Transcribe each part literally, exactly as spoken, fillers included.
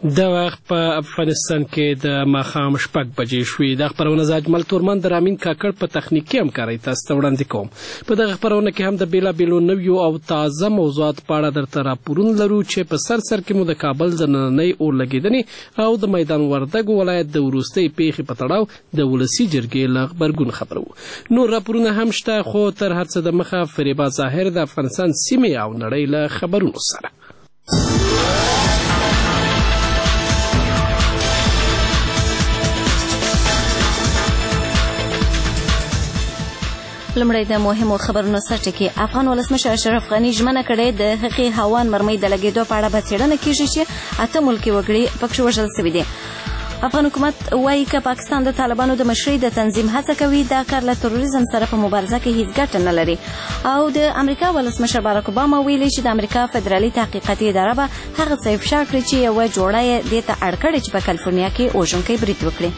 د وخت په افغانستان کې د ماښام شپږ بجې شوې. د خپرونه زه اجمل تورمن د رامین کاکړ په تخنیکي همکارۍ تاسو ته وړاندې کوم. په دغه خپرونه کې هم د بېلابېلو نویو او تازه موضوعاتو په اړه درته راپورونه لرو چې په سر سر کې مو د کابل د نننۍ اور لګېدنې او د میدان وردګو ولایت د وروستۍ پیښې په تړاو د ولسي جرګې له غبرګون خبرو. نور راپورونه هم شته، خو تر هر څه دمخه فریبا ظاهر د افغانستان سیمې او نړۍ له خبرونو سره. لمړی د مهمو خبرونو سرټکي. افغان ولسمشر اشرف غني ژمنه کړې د هغې هوان مرمۍ د لګېدو په اړه به څېړنه کېږي چې اته ملکي وګړي پکښې وژل سوي دي. افغان حکومت وایي که پاکستان د طالبانو د مشرۍ د تنظیم هڅه کوي دا کار له تروریزم سره په مبارزه کې هیڅ ګټه نه لري. او د امریکا ولسمشر باراک اوباما ویلي چې د امریکا فدرالي تحقیقاتي اداره به هغه څه افشا کړي چې یوه جوړه یې دې ته اړ کړې چې په کالیفورنیا کې وژونکی برید وکړي.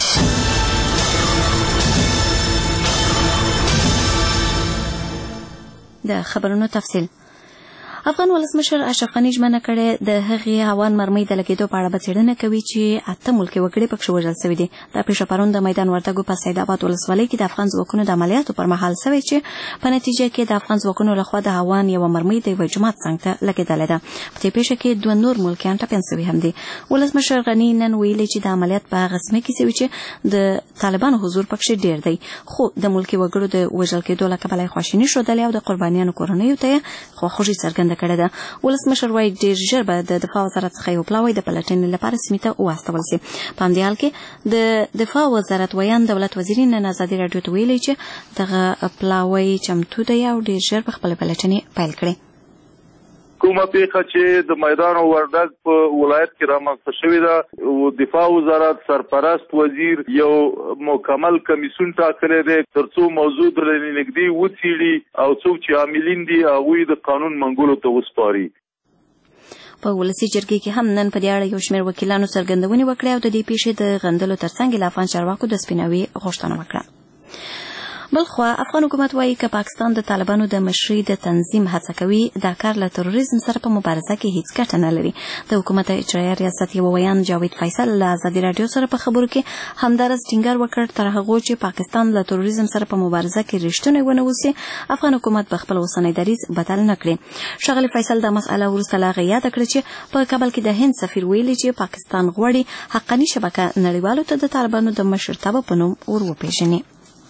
د خبرونو تفصیل. افغان ولسمشر اشرف غني ژمنه کړې د هغې هوان مرمۍ د لګېدو په اړه به څېړنه کوي چې اته ملکي وګړي پکښې وژل سوي دي. دا پیښه پرون د میدان وردګو په سید آباد ولسوالۍ کې د افغان ځواکونو د عملیاتو پر مهال سوې چې په نتیجه کې د افغان ځواکونو لخوا د هوان یوه مرمۍ د یوه جومات څنګ ته لګېدلې ده. په دې پیښه کې دوه نور ملکیان ټپیان سوي هم دي. ولسمشر غني نن ویلي چې د عملیات په هغه سیمه کې سوي چې د طالبانو حضور پکښې ډېر دی، خو د ملکي وګړو د وژل کېدو له کبله یې خواشیني ښودلې او د قربانیانو کورنیو ته یې خواخوږي څرګنده کړې ده. ولسمشر وایي ډېر ژر به د دفاع وزارت څخه یو پلاوی د پلټنې لپاره سیمې ته واستول سي. په همدې حال کې د دفاع وزارت ویان دولت وزیر نن ازادي راډیو ته ویلي چې دغه پلاوی چمتو دی او ډېر ژر به خپلې پلټنې پیل کړي. کومه پیښه چې د میدان وردګ په ولایت کې رامنځته شوې ده، دفاع وزارت سرپرست وزیر یو مکمل کمیسیون ټاکلی دی تر څو موضوع د نږدې وڅېړي او څوک چې عاملین دي هغوی د قانون منګولو ته وسپاري. په ولسي جرګې کې هم نن په دې اړه یو شمېر وکیلانو څرګندونې وکړې او د دې پیښې د غندلو ترڅنګ له افغان چارواکو د سپیناوي غوښتنه وکړه. بلخوا افغان حکومت وایي که پاکستان د طالبانو د مشرۍ د تنظیم هڅه کوي دا کار له تروریزم سره په مبارزه کې هیڅ ګټه نه لري. د حکومت اجرایه ریاست یو ویان جاوید فیصل له ازادي راډیو سره په خبرو کې همدارس ټینګار وکړ تر هغو چې پاکستان له تروریزم سره په مبارزه کې رښتونی ونه اوسي افغان حکومت به خپل اوسنی دریځ بدل نه کړي. ښاغلي فیصل دا مسئله وروسته له هغې یاده کړه چې په کابل کې د هند سفیر ویلي چې پاکستان غواړي حقاني شبکه نړیوالو ته د طالبانو د مشرتابه په نوم ور وپېژني.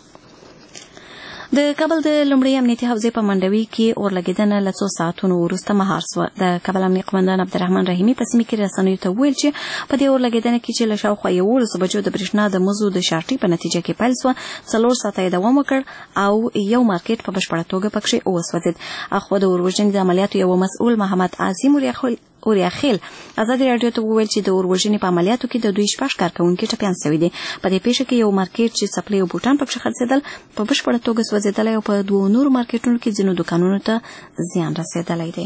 د کابل د لومړۍ امنیتي حوزې په منډوي کې اور لګېدنه له څو ساعتونو وروسته مهار سوه. د کابل امنیه قمندان عبدالرحمن رحیمي په سیمې کې رسنیو ته وویل چې په دې اور لګېدنه کې چې له شاوخوا یولسو بجو د برېښنا د مزو د شارټۍ په نتیجه کې پیل سوه، څلور ساعته یې دوام وکړ او یو مارکېټ په بشپړه توګه پکښې وسوځېد. اخوا د اور وژنې د عملیاتو یو مسؤل محمد عظیم اوریاخیل ازادي راډیو ته وویل چې د اور وژنې په عملیاتو کې د دوی شپږ کارکوونکي ټپیان سوي دي. په دې پیښه کې یو مارکېټ چې څپلۍ او بوټان پکښې خرڅېدل په بشپړه توګه سوځېدلی او په دوو نورو مارکېټونو کې ځینو دوکانونو ته زیان رسېدلی دی.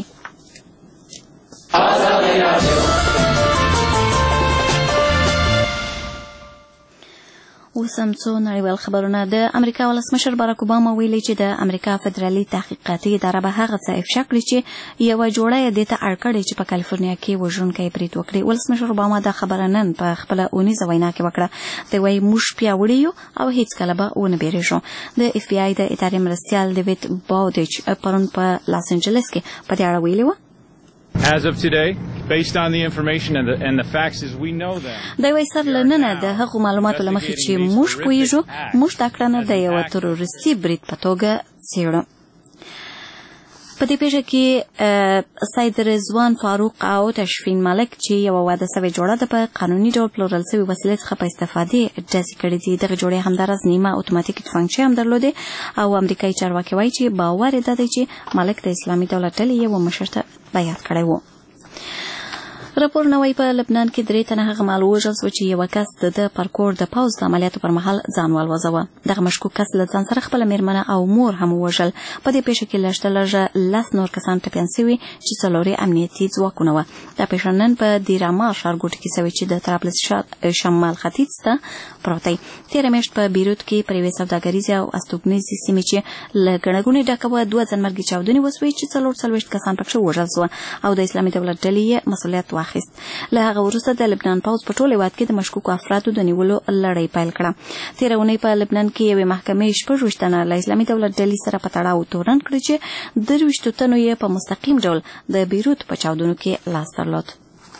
اوس هم څو نړیوال خبرونه. د امریکا ولسمشر باراک اوباما ویلي چې د امریکا فدرالي تحقیقاتي اداره به هغه څه افشا کړي چې یوه جوړه یې دې ته اړ کړې چې په کالیفورنیا کې وژونکی برید وکړي. ولسمشر اوباما دا خبره نن په خپله اونیزه وینا کې وکړه. دی وایي موږ پیاوړي یو او هیڅکله به ونه بیریږو. د اف بی آی د ادارې مرستیال ډیویډ باودیچ پرون په لاس انجلس کې په دې اړه ویلي وه. As of today, based on the information and the, and the facts as we know them. دا وایي سر له ننه د هغو معلوماتو له مخې چې موږ پوهېږو موږ دا کړنه د یوه تروریستي برید په توګه څېړو. په دې پیښه کې سید رضوان فاروق او تشفین ملک چې یوه واده سوې جوړه ده په قانوني ډول پلورل سوې وسیلې څخه په استفادې ډزې کړې دي. دغه جوړې همداراز نیمه اتوماتیک تفنګچې هم درلودې او امریکایي چارواکي وایي چې باور یې دا دی چې ملک د اسلامي دولت ډلې یوه مشر ته بیعت کړی و. راپور نوی په لبنان کې درې تنه هغه مهال ووژل سوه چې یوه کس د ده پر کور د پوځ د عملیاتو پر مهال ځان والوځوه. دغه مشکوک کس له ځان سره خپله مېرمنه او مور هم ووژل. په دې پیښه کې لږ تر لږه لس نور کسان ټپیان سوي چې څلور یې امنیتي ځواکونه وه. دا پیښه نن په دیراما ښارګوټي کې سوې چې د طرابلس شمال ختیځ ته پروت دی. تېره میاشت په بیروت کې پر یوې سوداګریزې او استوګنیزې سیمې چې له ګڼه ګوڼې ډکه وه دوه ځانمرګي چاودنې وسوې چې څلور څلوېښت کسان پکښې ووژل سوه او د اسلامي دولت ډلې یې مسؤلیت واخیست. واخیست. له هغه وروسته د لبنان پوځ په ټول هېواد کې د مشکوکو افرادو د نیولو لړۍ پیل کړه. تېره اونۍ په لبنان کې یوې محکمې شپږ ویشت تنه له اسلامي دولت ډلې سره په تړاو تورن کړي چې درویشتو تنو یې په مستقیم ډول د بیروت په چاودنو کې لاس درلود.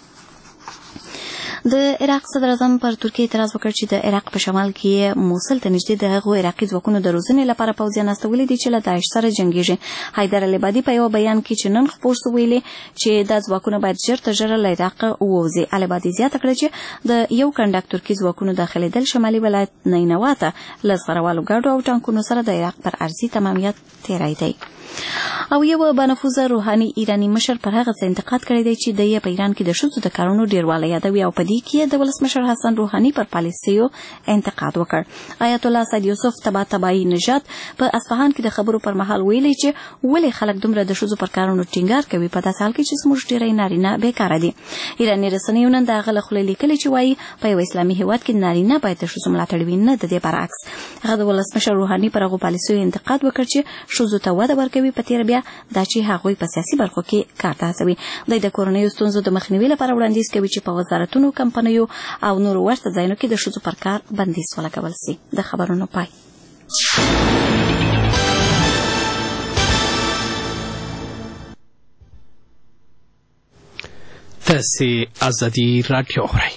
د عراق صدر اعظم پر ترکیه اعتراض وکړ چې د عراق په شمال کې موصل ته نږدې د هغو عراقي ځواکونو د روزنې لپاره پوځیان استولي دي چې له داعش سره جنګیږي. حیدر العبادي په یو بیان کې چې نن خپور شو ویلي چې دا ځواکونه باید ژر تر ژره له عراق ووځي. العبادي زیاته کړه چې د یو کنډک ترکي ځواکونو داخلېدل شمالي ولایت نینوا ته له زغروالو ګاډو او ټانکونو سره د عراق پر ارضي تمامیت تیری دی. او یو بانفوذه روحاني ایرانی مشر پر هغه څه انتقاد کړی دی چې د یې په ایران کې د ښځو د کارونو ډیروالی یادوي او په دې کې د ولسمشر حسن روحاني پر پالیسیو انتقاد وکړ. آیت الله سید یوسف طباطبایی نژاد په اصفهان کې د خبرو پر مهال ویلي چې ولې خلک دومره د ښځو پر کارونو ټینګار کوي په داسې حال کې چې زموږ ډیری نارینه بیکاره دي. ایراني رسنیو نن د هغه له خولې لیکلي چې وایي په یو اسلامي هېواد کې نارینه باید د ښځو ملاتړ وي، نه د دې برعکس. هغه د ولسمشر روحاني پر هغو پالیسیو انتقاد وکړ چې ښځو ته وده ورکوي، په تېره بیا دا چې هغوی په سیاسي برخو کې کار ته هڅوي. دوی د کورنیو ستونزو د مخنیوي لپاره وړاندیز کوي چې په وزارتونو، کمپنیو او نورو ورته ځایونو کې د ښځو پر کار بندیز ولګول سي. د خبرونو پای. تاسې ازادي راډیو اورئ.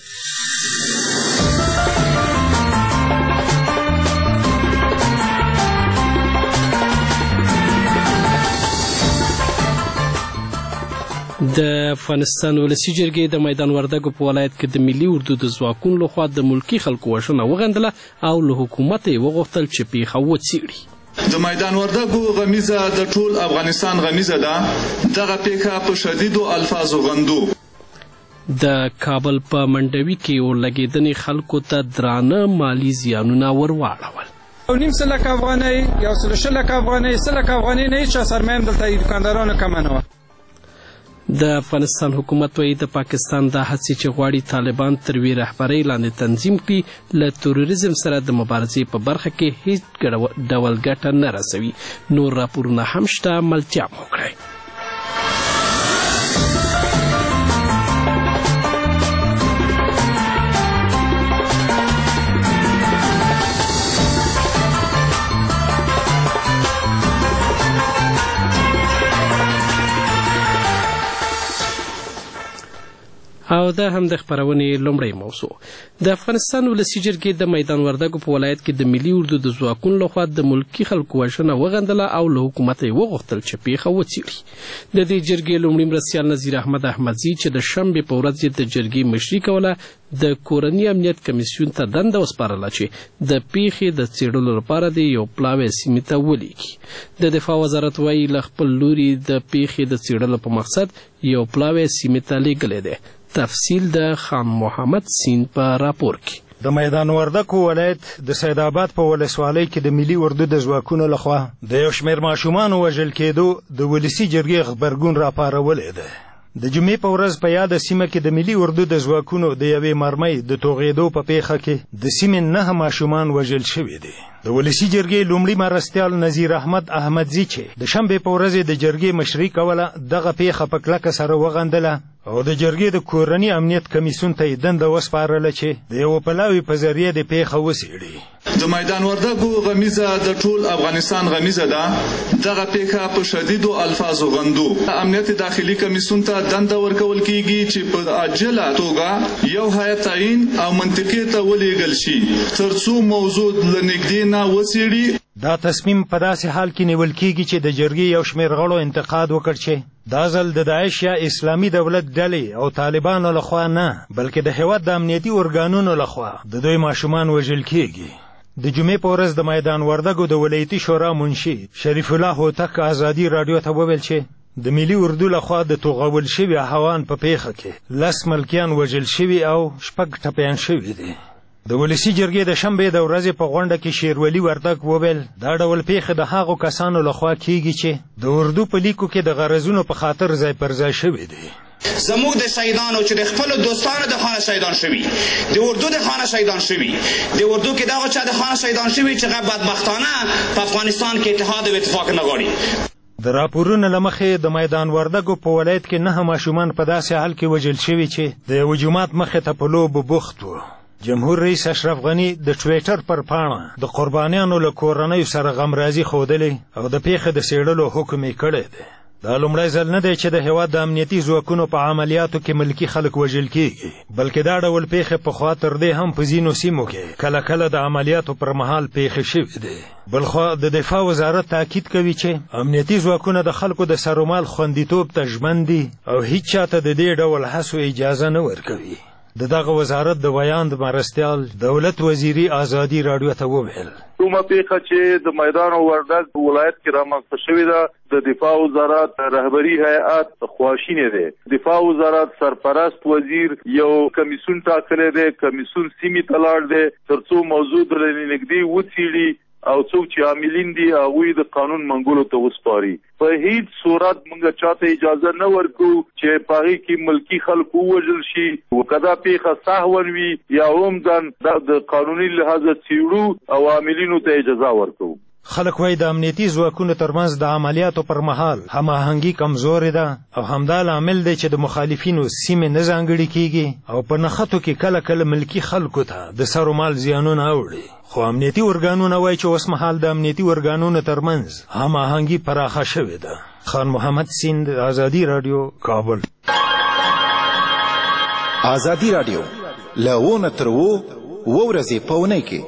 د افغانستان ولسي جرګې د میدان وردګو په ولایت کې د ملي اردو د ځواکونو لخوا د ملکي خلکو وژنه وغندله او له حکومت یې وغوښتل چې پیښه وڅېړي. د میدان وردګو غمیزه د ټول افغانستان غمیزه ده. دغه پیښه په شدیدو الفاظو غندو. د کابل په منډوي کې اورلګېدنې خلکو ته درانه مالي زیانونه ور واړول. او نیم سل لک افغانۍ، یو سل شل لک افغانۍ، سل لک افغانۍ نه هېچا سرمایم دلته دوکاندارانو کمه نه وه. د افغانستان حکومت وایي د پاکستان دا هڅې چې غواړي طالبان تر وی رهبرۍ لاندې تنظیم کړي له تروریزم سره د مبارزې په برخه کې هیڅ ډول ګټه نه رسوي. نور راپورونه هم شته، ملتیا مو وکړئ. او دا هم د خپرونې لومړی موضوع. د افغانستان ولسي جرګې د میدان وردګو په ولایت کې د ملي اردو د ځواکونو لخوا د ملکي خلکو وژنه وغندله او له حکومته یې وغوښتل چې پیښه وڅېړي. د دې جرګې لومړي مرستیال نظیر احمد احمدزي چې د شنبې په ورځ یې د جرګې مشري کوله د کورني امنیت کمیسیون ته دنده وسپارله چې د پیښې د څېړلو لپاره د یو پلاوی سیمې ته ولیږي. د دفاع وزارت وایي له خپل لوري د پیښې د څېړلو په مقصد یو پلاوی سیمې ته لیږلی دی. تفصیل د خان محمد سین په راپور کې. د میدان وردګو ولایت د سید آباد په ولسوالۍ کې د ملي اردو د ځواکونو لخوا د یو شمېر ماشومانو وژل کېدو د ولسي جرګې غبرګون راپارولی دی. د جمعې په ورځ په یاده سیمه کې د ملي اردو د ځواکونو د یوې مرمۍ د توغېدو په پیښه کې د سیمې نهه ماشومان وژل شوي دي. د ولسي جرګې لومړي مرستیال نظیر احمد احمدزي چې د شنبې په ورځ د جرګې مشري کوله دغه پیښه په کلکه سره وغندله او د جرګې د کورني امنیت کمیسیون ته یې دنده وسپارله چې د یوه پلاوي په ذریعه د پیښه وڅېړي. د میدان وردګو غمیزه د ټول افغانستان غمیزه ده. دغه پیښه په شدیدو الفاظو غندو. امنیت داخلي کمیسیون ته دنده ورکول کیږي چې په عاجله توګه یو هیئت تعیین او منطقې ته ولیږل شي تر څو موضوع له نږدې نه وڅېړي. دا تصمیم په داسې حال کې نیول کیږي چې د جرګې یو شمېر غړو انتقاد وکړ چې دا ځل د داعش یا اسلامي دولت ډلې او طالبانو لخوا نه بلکې د هېواد د امنیتي ارګانونو لخوا د دوی ماشومان وژل کیږي. د جمعې په ورځ د میدان وردګو د ولایتي شورا منشي شریف الله هوتک ازادي راډیو ته وویل چې د ملي اردو لخوا د توغول شوي هوان په پیښه کې لس ملکیان وژل شوي او شپږ ټپیان شوي دي. د ولسي جرګې د شنبې د ورځې په غونډه کې شیرولي وردګ وویل دا ډول پیښې د هغو کسانو لخوا کیږي چې د اردو په لیکو کې د غرضونو په خاطر ځای پر ځای شوي دي. زموږ د شهیدانو چې د خپلو دوستانو د خانه شهیدان شوي، د اردو د خانه شهیدان شوي، د اردو کې دغه چا د خانه شهیدان شوي چې هغه بدبختانه په افغانستان کې اتحاد او اتفاق نه غواړي. د راپورونو له مخې د میدان وردګو په ولایت کې نهه ماشومان په داسې حال کې وژل شوي چې د یوه جومات مخې ته په لوبو بوخت وو. جمهور رئیس اشرف غني د ټویټر پر پاڼه د قربانیانو له کورنیو سره غمرازي ښودلې او د پیښې د څېړلو حکم یې کړی دی. دا لومړی ځل نه دی چې د هېواد د امنیتي ځواکونو په عملیاتو کې ملکي خلک وژل کېږي، بلکې دا ډول پیښې پخوا تر دې هم په ځینو سیمو کې کله کله د عملیاتو پر مهال پیښې شوې دي. بلخوا د دفاع وزارت تاکید کوي چې امنیتي ځواکونه د خلکو د سرومال خوندیتوب ته ژمن دي او هیڅ چاته د دې ډول هڅو اجازه نه ورکوي. د دغه وزارت د بیان د مرستیال دولت وزیري آزادي راډیو ته وویل کومه پیښه چې د میدان وردګ ولایت کې رامنځته شوې ده د دفاع وزارت رهبری هیئت خواشینه ده. دفاع وزارت سرپرست وزیر یو کمیسون ټاکلی دی، کمیسون سیمې ته لاړ دی ترڅو موضوع درې نږدې وڅېړي او څوک چې عاملین دي هغوی د قانون منګولو ته وسپاري. په هیڅ صورت موږ چاته اجازه نه ورکو چې په هغې کې ملکي خلک ووژل شي. که دا پیښه سهوا وي یا عمدن د قانوني لحاظه څېړو او عاملینو ته اجازه ورکوو. خلک وایي د امنیتي ځواکونو ترمنځ د عملیاتو پر مهال هماهنګي کمزورې ده او همدا لامل دی چې د مخالفینو سیمې نه ځانګړې کېږي او په نښتو کې کله کله ملکي خلکو ته د سرومال زیانونه اوړي. خو امنیتي ارګانونه وایي چې اوس مهال د امنیتي ارګانونو ترمنځ هماهنګي پراخه شوې ده. خان محمد سیند، آزادي راډیو، کابل. آزادي راډیو له اووه تر اووه اووه ورځې په اونۍ کې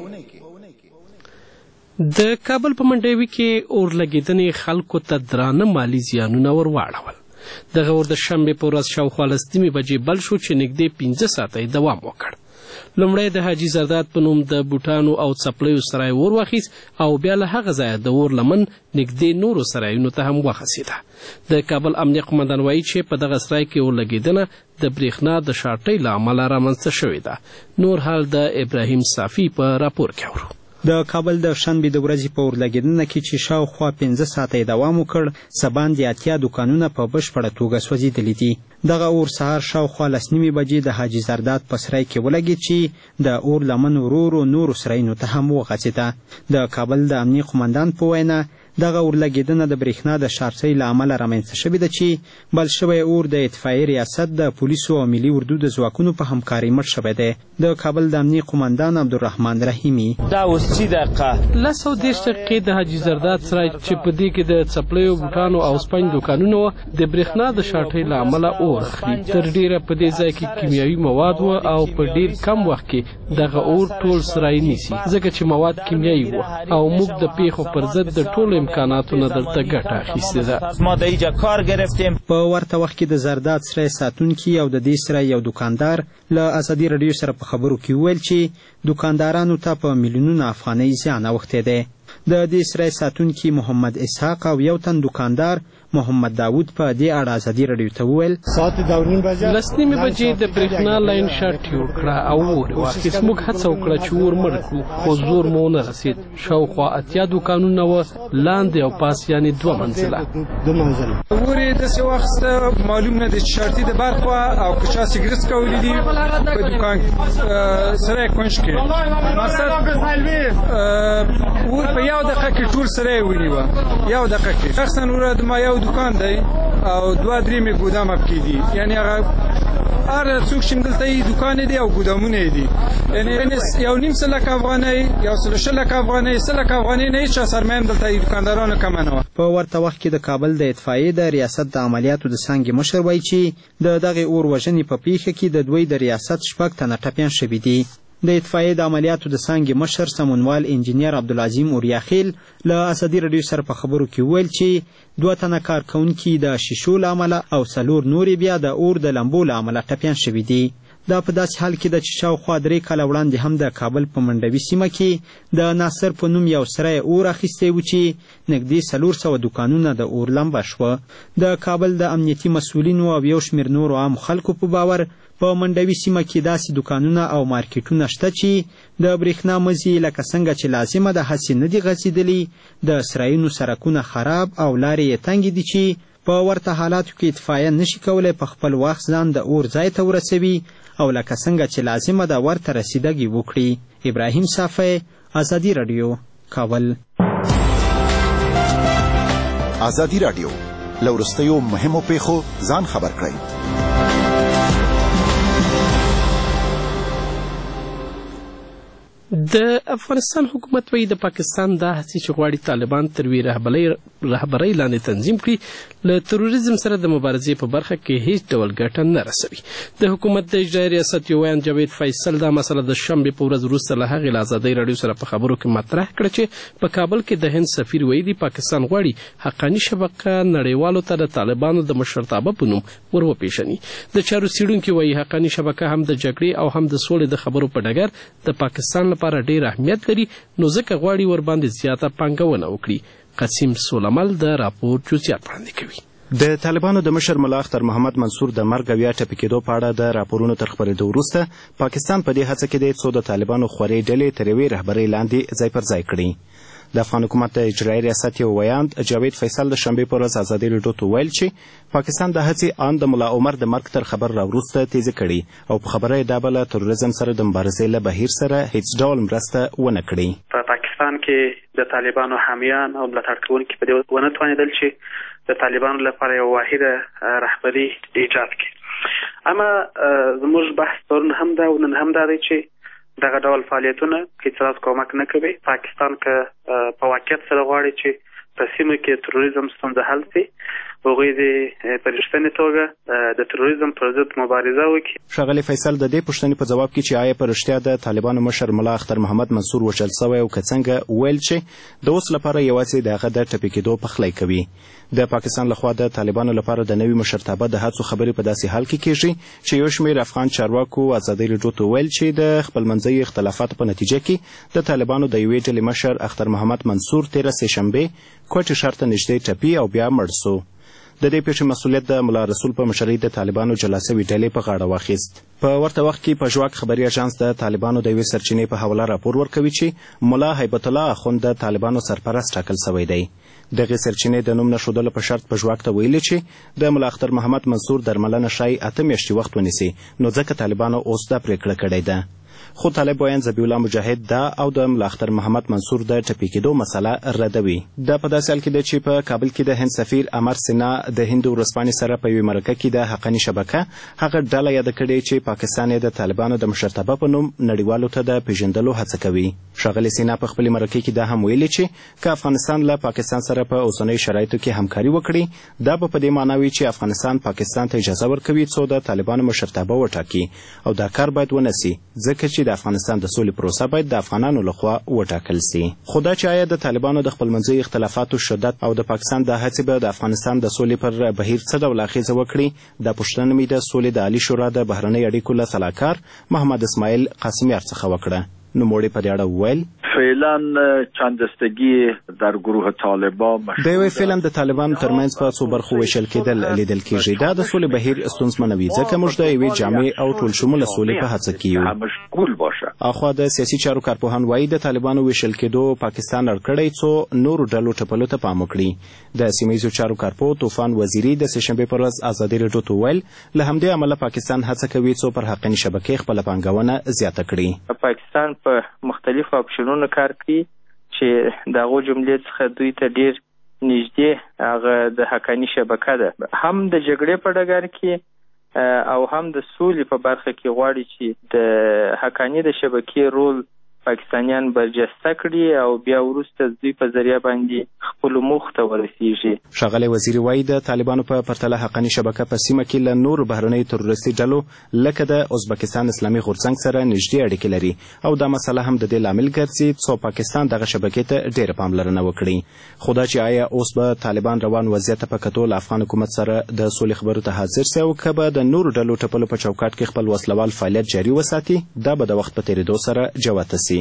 د کابل په منډوي کې اور لګېدنې خلکو ته درانه مالي زیانونه ور واړول. دغه اور د شنبې په ورځ شاوخوا لس نیمې بجې بل شو چې نږدې پنځه ساعته یې دوام وکړ. لومړی د حاجي زرداد په نوم د بوټانو او څپلیو سرای اور واخیست او بیا له هغه ځایه د اور لمن نږدې نورو سرایونو ته هم وخڅېده. د کابل امنیه قمندان وایي چې په دغه سرای کې اور لګېدنه د برېښنا د شارټۍ له امله رامنځته شوې ده. نور حال د ابراهیم صافي په راپور کې اورو. د کابل د شنبې د ورځې په اورلګېدنه کې چې شاوخوا پنځه ساعته یې دوام وکړ، څه باندې اتیا دوکانونه په بشپړه توګه سوځېدلي دي. دغه اور سهار شاوخوا لس نیمې بجې د حاجي زرداد په سرای کې ولګېد چې د اور لمن ورو ورو نورو سرایونو ته هم وغځېده. د کابل د امنیې قمندان په وینا دغه اورلګېدنه د برېښنا د شارټۍ له امله رامنځته شوې ده چې بل شوی اور د اطفایې ریاست د پولیسو او ملي اردو د ځواکونو په همکارۍ مړ شوی دی. د کابل د امنیې قمندان عبدالرحمن رحیمي دا اوس چې دقیقه لس او دېرش دقیقې د حاجي زرداد سرای چې په دې کې د څپلیو بوټانو او سپنج دوکانونه وه د برېښنا د شارټۍ له امله اور اخلي. تر ډېره په دې ځای کې کیمیاوي مواد وه او په ډېر کم وخت کې دغه اور ټول سرای نیسي ځکه چې مواد کیمیاوي وه او موږ د پیښو پر ضد د ټولو امکاناتو نه دلته ګټه اخیستې ده. ما د ایجا کار گرفتیم. په ورته وخت کې د زرداد سرای ساتونکي او د دې سرای یو دوکاندار له ازادي راډیو سره په خبرو کې وویل چې دوکاندارانو ته په میلیونونو افغانۍ زیان اوښتی دی. د دې سرای ساتونکي محمد اسحاق او یو تن دوکاندار محمد داود په دې اړه ازادي راډیو ته وویل لس نیمې بجې د برېښنا لاین شارټ جوړ کړه او اور یې واخیست. موږ هڅه وکړه چې اور مړ کړو خو زور مو ونه رسېد. شاوخوا اتیا دوکانونه وه، لاندې او پاس یعنې دوه منزله. اور یې داسې واخیسته معلوم نه دی چې شارټي د بر خوا او که چا سګرټ څکولي دي په دوکان سرای کونج کې. مقصد اور په یو دقیقه کې ټول سرای ونیوه. یو دقیقه کې شخصا اور ما یو دکان دی او دوه درې مې ګودام پکې دي، یعنې هغه هر څوک چې دلته یې دوکان دی او ګودامونه یې دي، یعنې یو نیم سل لکه افغانۍ یو سل شل لکه افغانۍ سل لکه افغانۍ نه هېڅ چا سرمایه هم دلته یې دوکاندارانو کمه نه وه. په ورته وخت کې د کابل د اطفایې د ریاست د عملیاتو د څانګې مشر وایي چې د دغې اور وژنې په پیښه کې د دوی د ریاست شپږ تنه ټپیان شوي دي. د اطفایې د عملیاتو د څانګې مشر سمونوال انجینیر عبدالعظیم اوریاخیل له ازادي راډیو سره په خبرو کې وویل چې دوه تنه کارکوونکي د شیشو له امله او څلور نورې بیا د اور د لمبو له امله ټپیان شوي دي. دا په داسې حال کې ده چې شاوخوا درې کاله وړاندې هم د کابل په منډوي سیمه کې د ناصر په نوم یو سرای اور اخیستی و چې نږدې څلور سوه دوکانونه د اور لمبه شوه. د کابل د امنیتي مسؤلینو او یو شمېر نورو عامو خلکو په باور په منډوي سیمه کې داسې دوکانونه او مارکیټونه شته چې د برېښنا مزي لکه څنګه چې لازمه ده هسې نه دي غځېدلي. د سرایونو سرکونه خراب او لارې یې تنګې دي چې په ورته حالاتو کې اطفایه نشي کولی په خپل وخت ځان د اور ځای ته ورسوي او لکه څنګه چې لازمه ده ورته رسیدګي وکړي. ابراهیم صافی، ازادي راډیو، کابل. ازادي راډیو له وروستیو مهمو پیښو ځان خبر کړئ. د افغانستان حکومت وایي د پاکستان دا هڅې چې غواړي طالبان تر وی رهبرۍ لاندې تنظیم کړي له تروریزم سره د مبارزې په برخه کې هیڅ ډول ګټه نه رسوي. د حکومت د اجرایي ریاست یو ویان جاوید فیصل دا مسله د شنبې په ورځ وروسته له هغې له ازادۍ راډیو سره په خبرو کې مطرح کړه چې په کابل کې د هند سفیر ویلي پاکستان غواړي حقاني شبکه نړیوالو ته د طالبانو د مشرتابه په نوم ور وپېژني. د چارو څېړونکي وایي حقاني شبکه هم د جګړې او هم د سولې د خبرو په ډګر د پاکستان لپاره ډېر اهمیت لري، نو ځکه غواړي ورباندې زیاته پانګونه وکړي. قاسم سولمل د راپور جزئیات وړاندې کوي. د طالبانو د مشر ملا اختر محمد منصور د مرګ او یا ټپي کېدو په اړه د راپورونو تر خپرېدو وروسته پاکستان په دې هڅه کې دی څو د طالبانو خورې ډلې تر یوې رهبرۍ لاندې ځای پر ځای کړي. د افغان حکومت د اجرایي ریاست یو ویاند جاوید فیصل د شنبې په ورځ ازادۍ راډیو ته وویل چې پاکستان د هڅې آن د ملا عمر د مرګ تر خبر راوروسته تیزه کړي او په خبره یې دا به له تروریزم سره د مبارزې له بهیر سره هیڅ ډول مرسته ونه کړي. په پاکستان کې د طالبانو حامیان او ملاتړ کوونکي په دې ونه توانېدل چې د طالبانو لپاره یو واحده رهبري ایجاد کړي. اما زموږ بحث پرون هم دا او نن هم دا دی چې دغه ډول فعالیتونه هیڅ راز کومک نه کوي. پاکستان که په واقعیت سره غواړي چې په سیمه کې تروریزم ستونزه حل شي، هغوی د په رښتینې توګه د تروریزم پر ضد مبارزه وکړي. ښاغلي فیصل د دې پوښتنې په ځواب کې چې آیا په رښتیا د طالبانو مشر ملا اختر محمد منصور وژل سوی او که څنګه، ویل چې د اوس لپاره یوازې د هغه د ټپي کېدو پخلی کوي. د پاکستان لخوا د طالبانو لپاره د نوي مشرتابه د هڅو خبرې په داسې حال کې کېږي چې یو شمېر افغان چارواکو ازادۍ راډیو ته ویل چې د خپلمنځي اختلافاتو په نتیجه کې د طالبانو د یوې ډلې مشر اختر محمد منصور تېره سې شنبې کوټې ښار ته نږدې ټپي او بیا مړ سو. د دې پیښې مسؤلیت د ملا رسول په مشرۍ د طالبانو جلا سوي ډلې په غاړه واخیست. په ورته وخت کې په ژواک خبري اژانس د طالبانو د یوې سرچینې په حواله راپور ورکوي چې ملا هیبت الله اخوند د طالبانو سرپرست ټاکل سوی دی. دغې سرچینې د نوم نښودلو په شرط په ژواک ته ویلي چې د ملا اختر محمد منصور درملنه ښایي اته میاشتې وخت ونیسي، نو ځکه طالبانو اوس دا پرېکړه کړې ده. خو طالب ویان ذبیح الله مجاهد دا او د ملا اختر محمد منصور د ټپي کېدو مسله ردوي. دا په داسې حال کې ده چې په کابل کې د هند سفیر امر سینا د هند ورځپاڼې سره په یوې مرکه کې د حقاني شبکه هغه ډله یاده کړې چې پاکستان یې د طالبانو د مشرتابه په نوم نړیوالو ته د پیژندلو هڅه کوي. ښاغلي سینا په خپلې مرکې کې دا هم ویلي چې که افغانستان له پاکستان سره په اوسنیو شرایطو کې همکاري وکړي، دا به په دې معنا وي چې افغانستان پاکستان ته اجازه ورکوي څو د طالبانو مشرتابه وټاکي او دا کار باید ونه سي، ځکه چې د افغانستان د سولې پروسه باید د افغانانو لخوا وټاکل سي. خو دا چې آیا د طالبانو د خپلمنځي اختلافاتو شدت او د پاکستان د هڅې به د افغانستان د سولې پر بهیر څه ډول اغیزه وکړي، دا پوښتنه مې د سولې د عالي شورا د بهرنۍ اړیکو له سلاکار محمد اسماعیل قاسمیار څخه وکړه. نوموړي په دې اړه وویل فعلا چند دستگی در گروه طالبان د یوې فعلا د طالبانو ترمنځ په څو برخو ویشل کېدل لیدل کېږي. دا د سولې بهیر ستونزمنه وي، ځکه موږ د یوې جامع او ټولشموله سولې په هڅه کې یو. اخوا د سیاسي چارو کارپوهان وایي د طالبانو ویشل کېدو پاکستان اړ کړی څو نورو ډلو ټپلو ته پام وکړي. د سیمه ییزو چارو کارپوه طوفان وزیري د سې شنبې په ورځ ازادۍ راډیو ته وویل له همدې امله پاکستان هڅه کوي څو پر حقاني شبکې خپله پانګونه زیاته کړي. پاکستان په مختلفو اپشنونو کار کوي چې د هغو جملې څخه دوی ته ډېر نږدې هغه د حقاني شبکه ده. هم د جګړې په ډګر کې او هم د سولې په برخه کې غواړي چې د حقاني د شبکې رول پاکستانیان برجسته کړي او بیا وروسته دوی په ذریعه باندې خپلو موخو ته ورسیږي. ښاغلی وزیري وایي د طالبانو په پرتله حقاني شبکه په سیمه کې له نورو بهرنیو تروریستي ډلو لکه د ازبکستان اسلامي غورځنګ سره نږدې اړیکې لري او دا مسله هم د دې لامل ګرځي څو پاکستان دغه شبکې ته ډېره پاملرنه وکړي. خو دا چې آیا اوس به طالبان روان وضعیت په کتو له افغان حکومت سره د سولې خبرو ته حاضر سي او که به د نورو ډلو ټپلو په چوکاټ کې خپل وسلوال فعالیت جاري وساتي، دا به د وخت په تېرېدو سره جوته سي.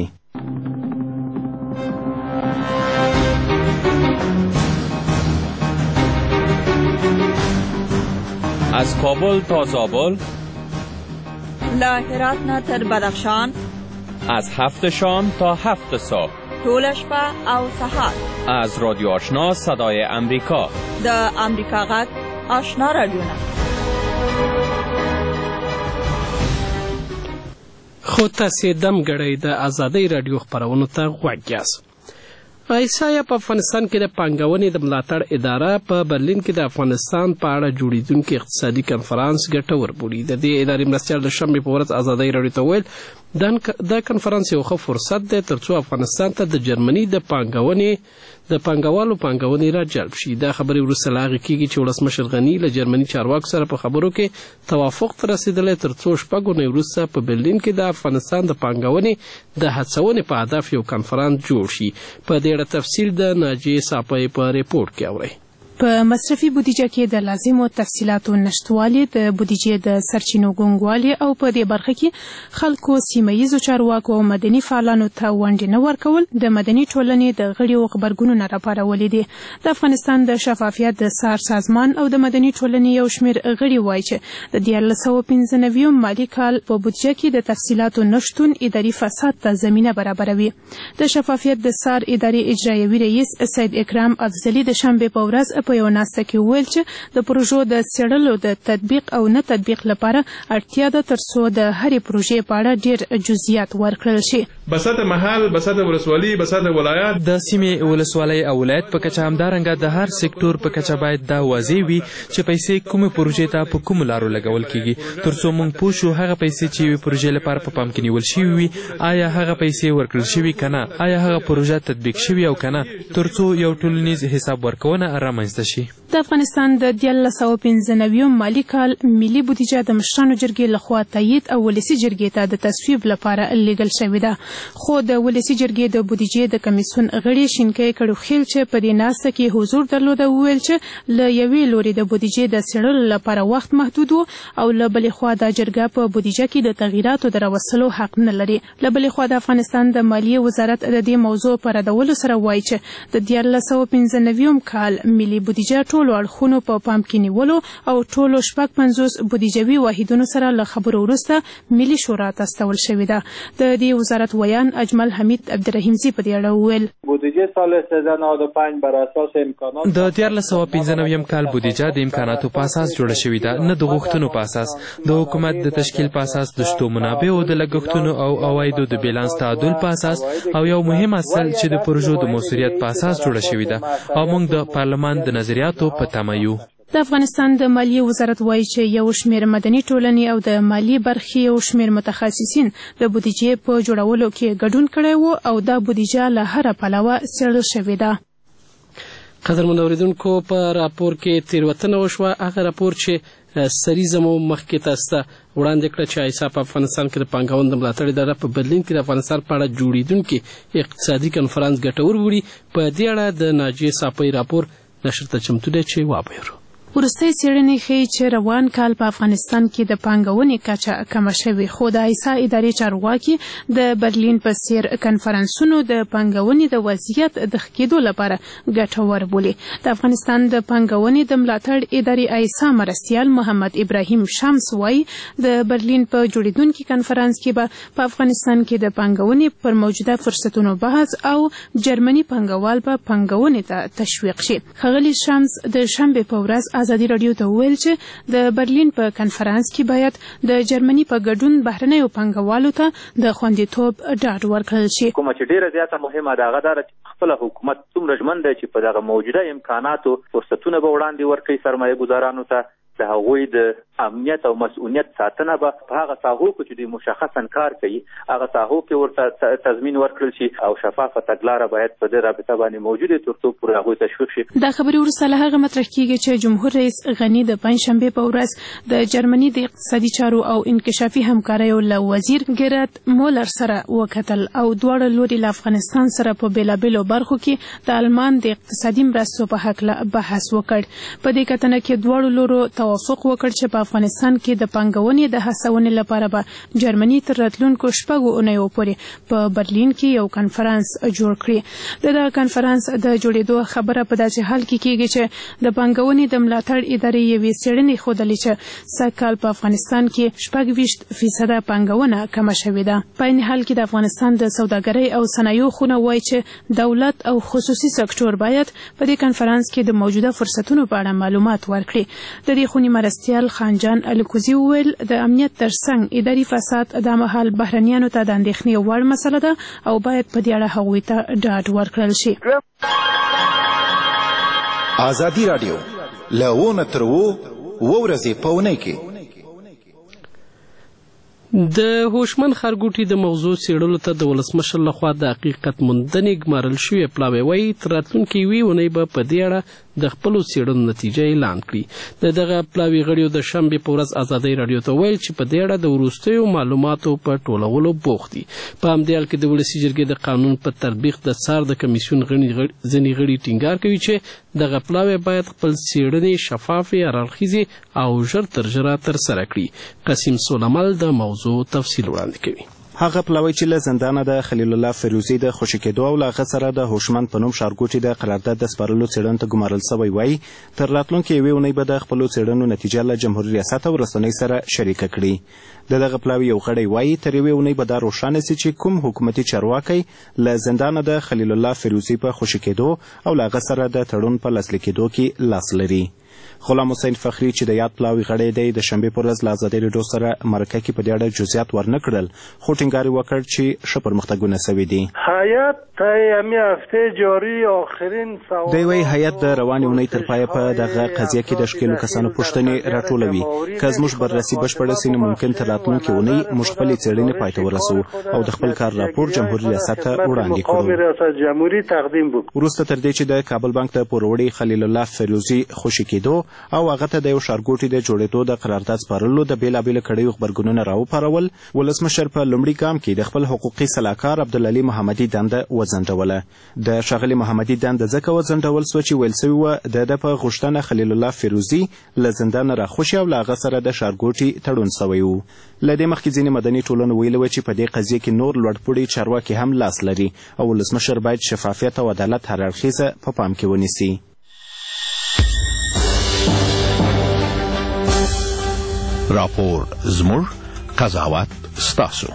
از کابل تا زابل، له هرات نه تر بدخشان، از هفت شام تا هفت صبح، ټوله شپه او سهار، از رادیو آشنا صدای امریکا، د امریکا غږ آشنا رادیوونه. خو تاسې دم ګړی د ازادۍ راډیو خپرونو ته غوږ یاست. ایسایا په افغانستان کې د پانګونې د ملاتړ اداره په برلین کې د افغانستان په اړه جوړیدونکي اقتصادي کنفرانس ګټور بولي. د دې ادارې مرستیال د شنبې په ورځ ازادۍ راډیو ته ویل دا کنفرانس یو ښه فرصت دی ترڅو افغانستان ته د جرمني د پانګونې د پانګوالو پانګونې را جلب شي. دا خبرې وروسته له هغې کېږي چې ولسمشر غني له جرمني چارواکو سره په خبرو کې توافق ته رسېدلی ترڅو شپږ اونۍ وروسته په برلین کې د افغانستان د پانګونې د هڅونې په هدف یو کنفرانس جوړ شي. په دې اړه تفصیل د ناجیې ساپۍ په ریپورټ کې اورئ. په مصرفي بودیجه کې د لازمو تفصیلاتو نشتوالي، د بودیجې د سرچینو ګونګوالي او په دې برخه کې خلکو، سیمه ییزو چارواکو او مدني فعالانو ته ونډې نه ورکول د مدني ټولنې د غړیو غبرګونونه راپارولي دي. د افغانستان د شفافیت د سار سازمان او د مدني ټولنې یو شمېر غړي وایي چې د دیارلس سوه پنځه نوي مالي کال په بودیجه کې د تفصیلاتو نشتون اداري فساد ته زمینه برابروي. د شفافیت د سار ادارې اجرایوي رئیس سید اکرام افضلي د شنبې په ورځ په یو ناسته کې وویل چې د پروژو د څېړلو د تطبیق او نه تطبیق لپاره اړتیا ده ترڅو د هرې پروژې په اړه ډېر جزئیات ورکړل شي. بساطه محل، بساطه ولسوالي، بساطه ولایت، د سیمې ولسوالۍ او ولایت په کچه همدارنګه د هر سکتور په کچه باید دا واضح وي چې پیسې کومې پروژې ته په کومو لارو لګول کیږي ترڅو موږ پوه شو هغه پیسې چې یوې پروژې لپاره په پام کې نیول شوي وي آیا هغه پیسې ورکړل شوي که نه، آیا هغه پروژه تطبیق شوي او که نه، ترڅو یو ټولنیز حساب ورکونه رامنځته شي. د افغانستان د دیارلس سوه پنځه نوي مالي کال ملي بودیجه د مشرانو جرګې لخوا تایید او ولسي جرګې ته د تصویب لپاره لیږل شوې ده. خو د ولسي جرګې د بودیجې د کمیسیون غړي شینکۍ کړوخیل چې په دې ناسته کې حضور درلوده وویل چې له یوې لورې د بودیجې د څېړلو لپاره وخت محدود و او له بلې خوا دا جرګه په بودیجه کې د تغییراتو د راوستلو حق نه لري. له بلې خوا د افغانستان د مالیې وزارت د دې موضوع په ردولو سره وایي چې د دیارلس سوه پنځه نوي کال ملي بودیجه ټولو اړخونو په پام کې نیولو او ټولو شپږ پنځوس بودیجوي واحدونو سره له خبرو وروسته ملي شورا ته استول شوې ده. د دې وزارت ویان اجمل حمید عبدالرحیمزي په دې اړه وویل بودجه سال سیزده نود و پنج بر اساس امکانات د دیارلس سوه پنځه نوي کال بودیجه د امکاناتو په اساس جوړه شوې ده، نه د غوښتنو په اساس. د حکومت د تشکیل په اساس، د شتو منابعو د لګښتونو او عوایدو د بیلانس تعادل په اساس او یو مهم اصل چې د پروژو د موثریت په اساس جوړه شوې ده او موږ د پارلمان د نظریاتو په تمه یو. د افغانستان د مالیې وزارت وایي چې یو شمېر مدني ټولنې او د مالی برخې یو شمېر متخصصین د بودیجې په جوړولو کې ګډون کړی و او دا بودیجه له هره پلوه څېړل شوې ده. قدرمنو اورېدونکو په راپور کې تېروتنه وشوه. هغه راپور چې سریزه مو مخکې تاسو ته وړاندې کړه چې ایسا په افغانستان کې د پانګونې د ملاتړ اداره په برلین کې د افغانستان په اړه جوړیدونکي اقتصادي کنفرانس ګټور بولي. په دې اړه د ناجیې ساپۍ راپور نشر ته چمتو دی چې وابهرو. وروستۍ څېړنې ښیي چې روان کال په افغانستان کې د پانګونې کچه کمه شوې، خو د ایسا ادارې چارواکي د برلین په څېر کنفرانسونو د پانګونې د وضعیت د ښه کېدو لپاره ګټور بولي. د افغانستان د پانګونې د ملاتړ ادارې ایسا مرستیال محمد ابراهیم شمس وایي د برلین په جوړیدونکي کنفرانس کې به په افغانستان کې د پانګونې پر موجوده فرصتونو بحث او جرمني پانګوال به پانګونې ته تشویق شي. ښاغلي شمس د شنبې په ورځ ازادي راډیو ته وویل چې د برلین په کنفرانس کې باید د جرمني په ګډون بهرنیو پانګوالو ته د خوندیتوب ډاډ ورکړل شي. کومه چې ډیره زیاته مهمه ده هغه دا چې خپل حکومت څومره ژمن دی چې په دغه موجوده امکاناتو فرصتونه به وړاندې ورکړي سرمایه ګزارانو ته، د هغوی د امنیت او مسؤلیت ساتنه به په هغه ساحو کې چې دوی مشخصا کار کوي هغه ساحو کې ورته تضمین ورکړل شي او شفافه تګلاره باید په دې رابطه باندې موجوده تر څو پورې هغوی تشویق شي. دا خبرې وروسته له هغه مطرح کیږي چې جمهور رئیس غني د پنجشنبې په ورځ د جرمني د اقتصادي چارو او انکشافي همکاریو له وزیر ګرت مولر سره وکتل او دواړه لوري له افغانستان سره په بېلابېلو برخو کې د آلمان د اقتصادي مرستو په هکله بحث وکړ. په دې کتنه کې دواړو لورو توافق وکړ چې په افغانستان کې د پانګونې د هڅونې لپاره به جرمني تر راتلونکو شپږو اونیو پورې په برلین کې یو کنفرانس جوړ کړي. د دغه کنفرانس د جوړېدو خبره په داسې حال کې کېږي چې د پانګونې د ملاتړ ادارې یوې څېړنې ښودلې چې سږ کال په افغانستان کې شپږ ویشت فیصده پانګونه کمه شوې ده. په عین حال کې د افغانستان د سوداګرۍ او صنایعو خونه وایي چې دولت او خصوصي سکتور باید په دې کنفرانس کې د موجوده فرصتونو په اړه معلومات ورکړي. د دې خونې مرستیال خان عثمان جان الکوزي وویل د امنیت ترڅنګ اداري فساد دا مهال بهرنیانو ته د اندېښنې وړ مسله ده او باید په دې اړه هغوی ته ډاډ ورکړل شي. ازادي راډیو له ونه تر اوو اوه ورځې په اونۍ کې د هوشمن ښارګوټي د موضوع څېړلو ته د ولسمشر لخوا د حقیقت موندنې ګمارل شوې پلاوی وایي تر راتلونکې یوې اونۍ به په دې اړه د خپلو څېړنو نتیجه اعلان کړي. د دغه پلاوي غړیو د شنبې په ورځ ازادۍ راډیو ته ویل چې په دې اړه د وروستیو معلوماتو په ټولولو بوخت دي. په همدې حال کې د ولسي جرګې د قانون په تطبیق د څار د کمیسیون ځینې غړي ټینګار کوي چې دغه پلاوی باید خپل څېړنې شفافې، هراړخیزې او ژر تر ژره ترسره کړي. قاسم سولمل د موضوع تفصیل وړاندې کوي. هغه پلاوی چې له زندانه د خلیل الله فیروزي د خوشي کېدو او له هغه سره د هوشمند په نوم ښارګوټي د قرارداد د سپارلو څېړنو ته ګمارل سوی وایي تر راتلونکې یوې اونۍ به د خپلو څېړنو نتیجه له جمهوري ریاست او رسنۍ سره شریکه کړي. د دغه پلاوي یو غړی وایي تر یوې اونۍ به دا روښانه سي چې کوم حکومتي چارواکی له زندانه د خلیل الله فیروزي په خوشي کېدو او له هغه سره د تړون په لاسلیک کېدو کې لاس لري. غلام حسین فخري چې د یاد پلاوي غړی دی د شنبې په ورځ له ازادۍ راډیو سره مرکه کې په دې اړه جزئیات ورنه کړل، خو ټینګار یې وکړ چې ښه پرمختګونه سوي دي. دی وایي هیات د روانې اونۍ تر پایه په دغه قضیه کې د ښکېلو کسانو پوښتنې راټولوي. که زموږ بررسي بشپړه سي نو ممکن تر راتلونکې اونۍ موږ خپلې څېړنې پای ته ورسوو او د خپل کار راپور جمهوري ریاست ته وړاندې کړو. وروسته تر دې چې د کابل بانک د پوروړي خلیل الله فیروزي خوشي کېدو او هغه ته د یو ښارګوټي د جوړېدو د قرارداد سپارلو د بېلابېلو کړیو غبرګونونه راوپارول، ولسمشر په لومړي ګام کې د خپل حقوقي سلاکار عبدالعلي محمدي دنده وځنډوله. د ښاغلي محمدي دنده ځکه وځنډول سوه چې ویل سوي وه د ده په غوښتنه خلیل الله فیروزي له زندانه راخوشي او له هغه سره د ښارګوټي تړون سوی و. له دې مخکې ځینې مدني ټولنو ویلي وه چې په دې قضیه کې نور لوړپوړي چارواکي هم لاس لري او ولسمشر باید شفافیت او عدالت هر اړخیزه په پام کې ونیسي. راپور زموږ، قضاوت ستاسو.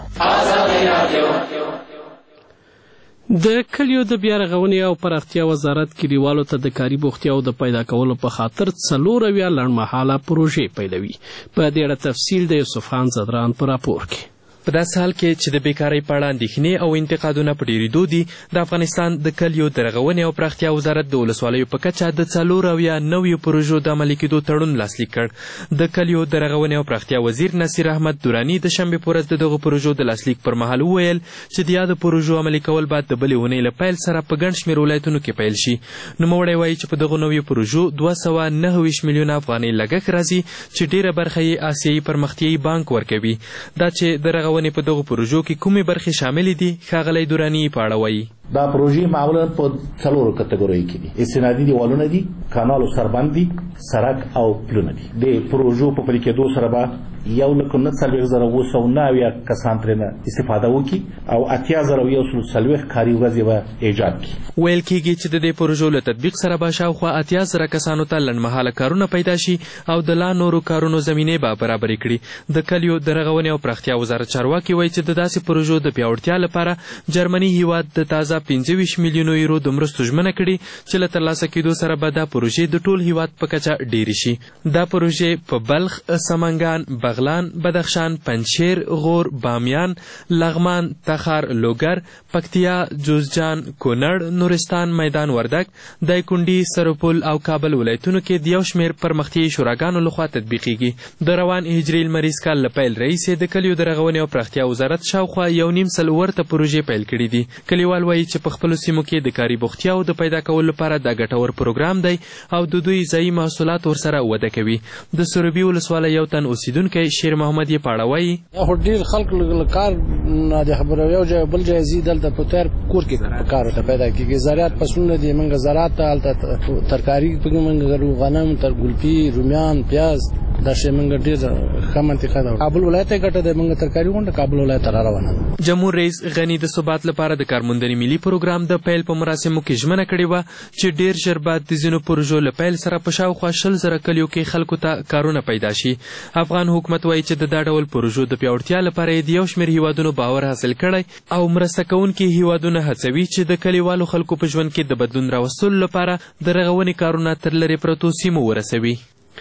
د کلیو د بیا رغونې او پراختیا وزارت کلیوالو ته د کاري بوختیاو د پیدا کولو په خاطر څلور اویا لنډمهاله پروژې پیلوي. په دې اړه تفصیل د یوسف خان زدران په راپور کې. په داسې حال کې چې د بیکارۍ په اړه اندېښنې او انتقادونه په ډېرېدو دي، د افغانستان د کلیو د رغونې او پراختیا وزارت د ولسوالیو په کچه د څلور اویا نویو پروژو د عملي کېدو تړون لاسلیک کړ. د کلیو د رغونې او پراختیا وزیر نصیر احمد دراني د شنبې په ورځ د دغو پروژو د لاسلیک پر مهال وویل چې د یادو پروژو عملي کول باید د بلې اونۍ له پیل سره په ګڼ شمېر ولایتونو کې پیل شي. نوموړی وایي چې په دغو نویو پروژو دوه سوه نهه ویشت میلیونه افغانۍ لګښت راځي چې ډېره برخه یې آسیایي پرمختیایي بانک ورکوي. دا چې د رغونې په دغو پروژو کې کومې برخې شاملې دي، ښاغلی دراني په اړه وایي. دا پروژې معمولا په څلورو کټګوریو کې دي. استنادي دیوالونه دي، کانال او سربند دي، سړک او پلونه دي. د پروژو په پلي کېدو سره به یو لک نه څلوېښت زره اوه سوه نهه اویا کسان ترېنه استفاده وکړي او اتیا زره یو سل څلوېښت کاري ورځې به ایجاد کړي. ویل کېږي چې د دې پروژو له تطبیق سره به شاوخوا اتیا زره کسانو ته لنډمهاله کارونه پیدا شي او د لا نورو کارونو زمینې به برابرې کړي. د کلیو د رغونې او پراختیا وزارت چارواکي وایي چې د داسې پروژو د پیاوړتیا لپاره جرمني هیواد د تازه پنځه ویشت میلیونو یورو د مرستو ژمنه کړې چې له ترلاسه کېدو سره به دا پروژې د ټول هیواد په کچه ډېرې شي. دا پروژې په بلخ، سمنګان، بغلان، بدخشان، پنجشیر، غور، بامیان، لغمان، تخار، لوګر، پکتیا، جوزجان، کونړ، نورستان، میدان وردګ، دایکنډي، سرپل او کابل ولایتونو کې د یو شمېر پرمختیایي شوراګانو لخوا تطبیقیږي. د روان هجري لمریز کال له پیل راهیسې د کلیو د رغونې او پراختیا وزارت شاوخوا یو نیم سل ورته پروژې پیل کړي دي. کلیوال وایي چې په خپلو سیمو کې د کاري بوختیاو د پیدا کولو لپاره دا ګټور پروګرام دی او د دوی ځایي محصولات ورسره وده کوي. د سروبي ولسوالۍ یو تن اوسیدونکی شیر محمد یې په اړه وایي. خو ډېر خلک له کار نه د خبره یو ځای بل ځای ځي، دلته په تیار کور کې کار ورته پیدا کېږي. زراعت فصلونه دي، موږ زراعت ته هلته ترکاري پکې موږ کرو، غنم، ترګلپي، رومیان، پیاز، دا شی موږ ډېر ښه منطقه ده. کابل ولایت یې ګټه ده، موږ ترکاري غونډه کابل ولایت ته را روانه ده. جمهور رئیس غني د ثبات لپاره د کارموندنې ملي پروګرام د پیل په مراسمو کې ژمنه کړې وه چې ډېر ژر به د ځینو پروژو له پیل سره په شاوخوا شل زره کلیو کې خلکو ته کارونه پیدا شي. افغان حکومت وایي چې د دا ډول پروژو د پیاوړتیا لپاره یې د یو شمېر هیوادونو باور حاصل کړی او مرسته کوونکي هیوادونه هڅوي چې د کلیوالو خلکو په ژوند کې د بدلون راوستلو لپاره د رغونې کارونه تر لرې پرتو سیمو ورسوي.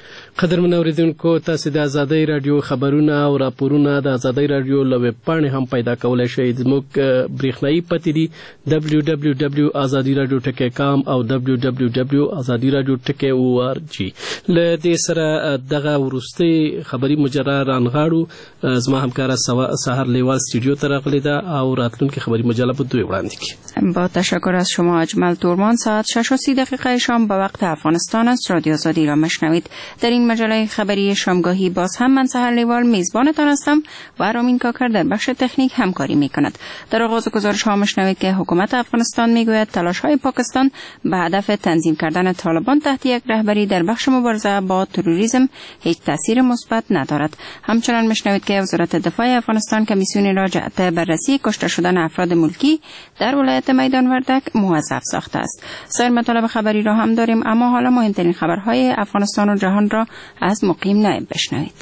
قدرمن اوریدونکو تاسو د ازادۍ رادیو خبرونه او راپورونه د ازادۍ رادیو له ویب پاڼې هم پیدا کولای شئ. زموږ برېښنایي پتې دي دبلیو دبلیو دبلیو ازادي رادیو ټکی کام او دبلیو دبلیو دبلیو ازادي رادیو ټکی او آر جی. له دې سره دغه وروستۍ خبري مجره رانغاړو. زما همکاره سحر لیوال استودیو ته راغلې ده او راتلونکې خبري مجله به دوی وړاندې کړي. با تشکر از شما اجمل تورمان. ساعت شش و سی دقیقه شام به وقت افغانستان است. رادیو آزادی را مشنوید. در این مجله خبری شامگاهی باز هم من سحر لیوال میزبانتان هستم و رامین کاکر در بخش تکنیک همکاری میکند. در آغاز گزارش ها مشنوید که حکومت افغانستان میگوید تلاش های پاکستان به هدف تنظیم کردن طالبان تحت یک رهبری در بخش مبارزه با تروریسم هیچ تاثیر مثبت ندارد. همچنان مشنوید که وزارت دفاع افغانستان کمیسیونی را جهت بررسی کشته شدن افراد ملکی در ولایت میدان وردک موظف ساخته است. سایر مطالب خبری را هم داریم، اما حالا مهمترین خبرهای افغانستان و جهان را از مقیم نایب بشنوید.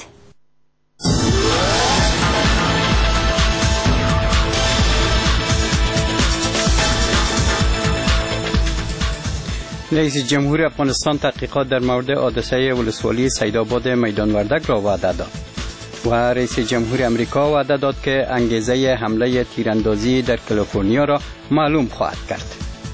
رئیس جمهور افغانستان تحقیقات در مورد حادثه ولسوالی سیدآباد میدان وردک را وعده داد و رئیس جمهور امریکا وعده داد که انگیزه حمله تیراندازی در کالیفرنیا را معلوم خواهد کرد.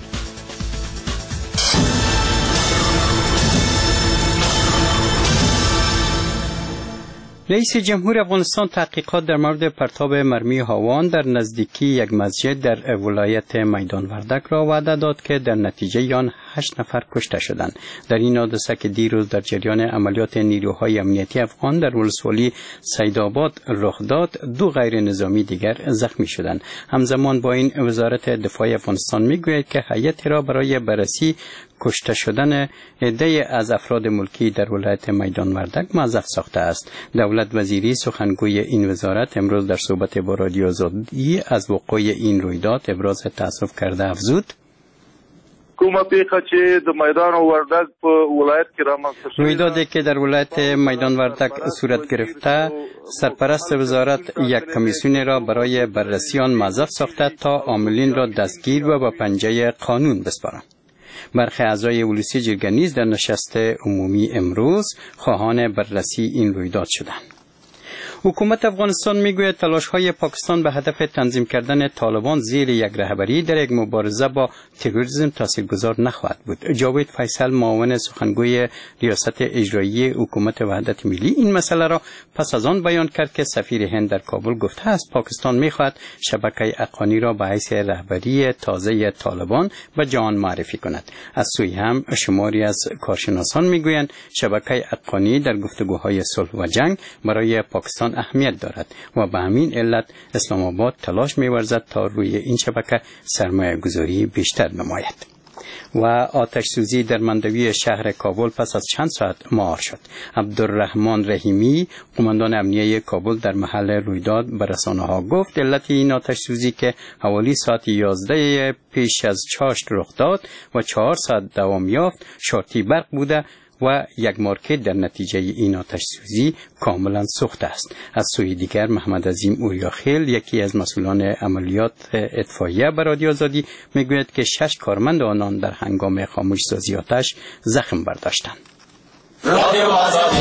رئیس جمهور افغانستان تحقیقات در مورد پرتاب مرمی هاوان در نزدیکی یک مسجد در ولایت میدان وردک را وعده داد که در نتیجه آن هشت نفر کشته شدند. در این حادثه که دیروز در جریان عملیات نیروهای امنیتی افغان در ولسوالی سیدآباد رخ داد، دو غیر نظامی دیگر زخمی شدند. همزمان با این وزارت دفاع افغانستان میگوید که هیئتی را برای بررسی کشته شدن عده از افراد ملکی در ولایت میدان وردک موظف ساخته است. دولت وزیری سخنگوی این وزارت امروز در صحبت با رادیو آزادی از وقوع این رویداد ابراز تأسف کرده افزود: کومه پیښه چې د میدان وردک په ولایت کې رامنځته شوې رویدادی که در ولایت میدان وردک صورت گرفته، سرپرست وزارت یک کمیسیون را برای بررسی آن موظف ساخته تا عاملین را دستگیر و به پنجه قانون بسپارند. برخی اعضای ولسی جرگه نیز در نشست عمومی امروز خواهان بررسی این رویداد شدند. حکومت افغانستان میگوید تلاش‌های پاکستان به هدف تنظیم کردن طالبان زیر یک رهبری در یک مبارزه با تروریسم تاثیرگذار نخواهد بود. جاوید فیصل، معاون سخنگوی ریاست اجرایی حکومت وحدت ملی، این مسئله را پس از آن بیان کرد که سفیر هند در کابل گفته است پاکستان میخواهد شبکه حقانی را به حیث رهبری تازه طالبان به جهان معرفی کند. از سوی هم شماری از کارشناسان میگویند شبکه حقانی در گفتگوهای صلح و جنگ برای پاکستان اهمیت دارد و به همین علت اسلام آباد تلاش می‌ورزد تا روی این شبکه سرمایه گذاری بیشتر نماید. و آتش سوزی در مندوی شهر کابل پس از چند ساعت مهار شد. عبدالرحمن رحیمی، قماندان امنیه کابل، در محل رویداد به رسانه‌ها گفت علت این آتش سوزی که حوالی ساعت یازده پیش از چاشت رخ داد و چهار ساعت دوام یافت شارتی برق بوده و یک مارکت در نتیجه این آتش سوزی کاملا سوخته است. از سوی دیگر محمد عظیم اوریاخیل، یکی از مسئولان عملیات اطفائیه، به رادیو آزادی میگوید که شش کارمند آنان در هنگام خاموش سازی آتش زخم برداشتند. رادیو آزادی.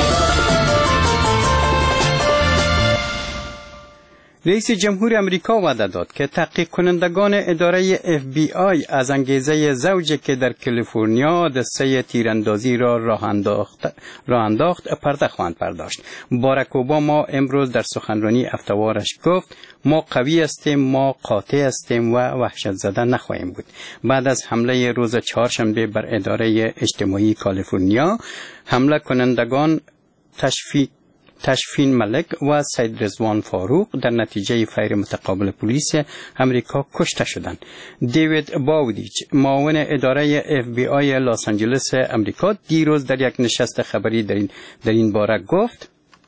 رئیس جمهور امریکا وعده داد که تحقیق کنندگان اداره اف بی آی از انگیزه زوجی که در کالیفرنیا حادثه تیراندازی را راه انداخت راه انداخت پرده خواهند پرداشت. باراک اوباما امروز در سخنرانی هفته‌وارش گفت ما قوی هستیم، ما قاطع هستیم و وحشت زده نخواهیم بود. بعد از حمله روز چهارشنبه بر اداره اجتماعی کالیفرنیا، حمله کنندگان تشفی تشفین ملک و سید رضوان فاروق در نتیجه فیر متقابل پلیس امریکا کشته شدند. دیوید باودیچ، معاون اداره اف بی آی لس آنجلس امریکا، دیروز در یک نشست خبری در این در این باره گفت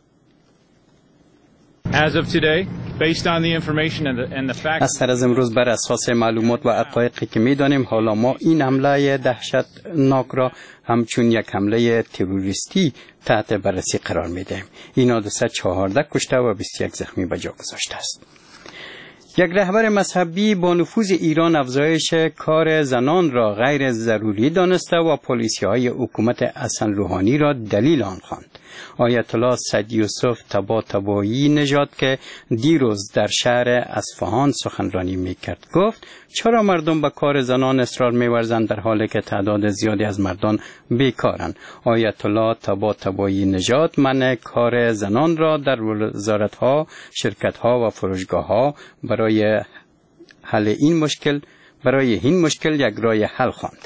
As of today, based on the information and the, and the facts. از سر از امروز بر اساس معلومات و حقایقی که می‌دانیم، حالا ما این حمله دهشتناک را همچون یک حمله تروریستی تحت بررسی قرار می‌دهیم. این حادثه چهارده کشته و بیست و یک زخمی به جا گذاشته است. یک رهبر مذهبی با نفوذ ایران افزایش کار زنان را غیر ضروری دانسته و پالیسی‌های حکومت حسن روحانی را دلیل آن خواند. آیت الله سید یوسف طباطبایی نژاد که دیروز در شهر اصفهان سخنرانی میکرد گفت چرا مردم به کار زنان اصرار می‌ورزند در حالی که تعداد زیادی از مردان بیکارند. آیت الله طباطبایی نژاد منع کار زنان را در وزارت‌ها، شرکت‌ها و فروشگاه‌ها برای حل این مشکل برای این مشکل یک راه حل خواند.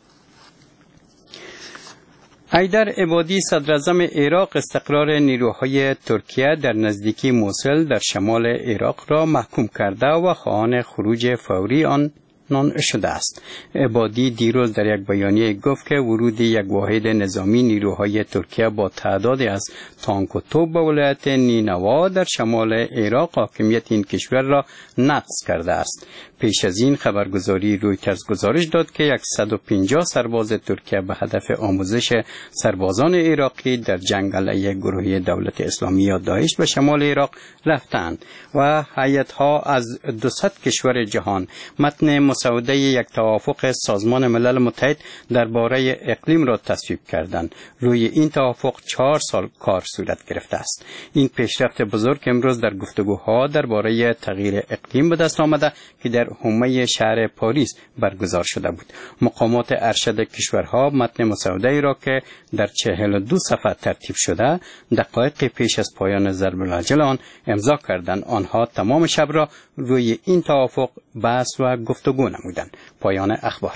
حیدر عبادی صدراعظم عراق استقرار نیروهای ترکیه در نزدیکی موصل در شمال عراق را محکوم کرده و خواهان خروج فوری آن شده است. عبادی دیروز در یک بیانیه گفت که ورود یک واحد نظامی نیروهای ترکیه با تعدادی از تانک و توپ به ولایت نینوا در شمال عراق حاکمیت این کشور را نقض کرده است. پیش از این خبرگزاری رویترز گزارش داد که صد و پنجاه سرباز ترکیه به هدف آموزش سربازان عراقی در جنگ علیه گروه دولت اسلامی یا داعش به شمال عراق رفتند و هیئت‌ها از دویست کشور جهان متن مسوده یک توافق سازمان ملل متحد درباره اقلیم را تصویب کردند. روی این توافق چهار سال کار صورت گرفته است. این پیشرفت بزرگ امروز در گفتگوها درباره تغییر اقلیم به دست آمده که در حومه شهر پاریس برگزار شده بود. مقامات ارشد کشورها متن مسوده را که در چهل و دو صفحه ترتیب شده دقایق پیش از پایان ضرب العجل آن امضا کردند. آنها تمام شب را روی این توافق بحث و گفتگو نمودند. پایان اخبار.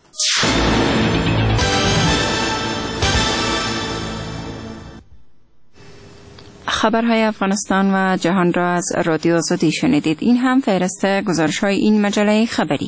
خبرهای افغانستان و جهان را از رادیو آزادی شنیدید. این هم فهرست گزارش‌های این مجله خبری.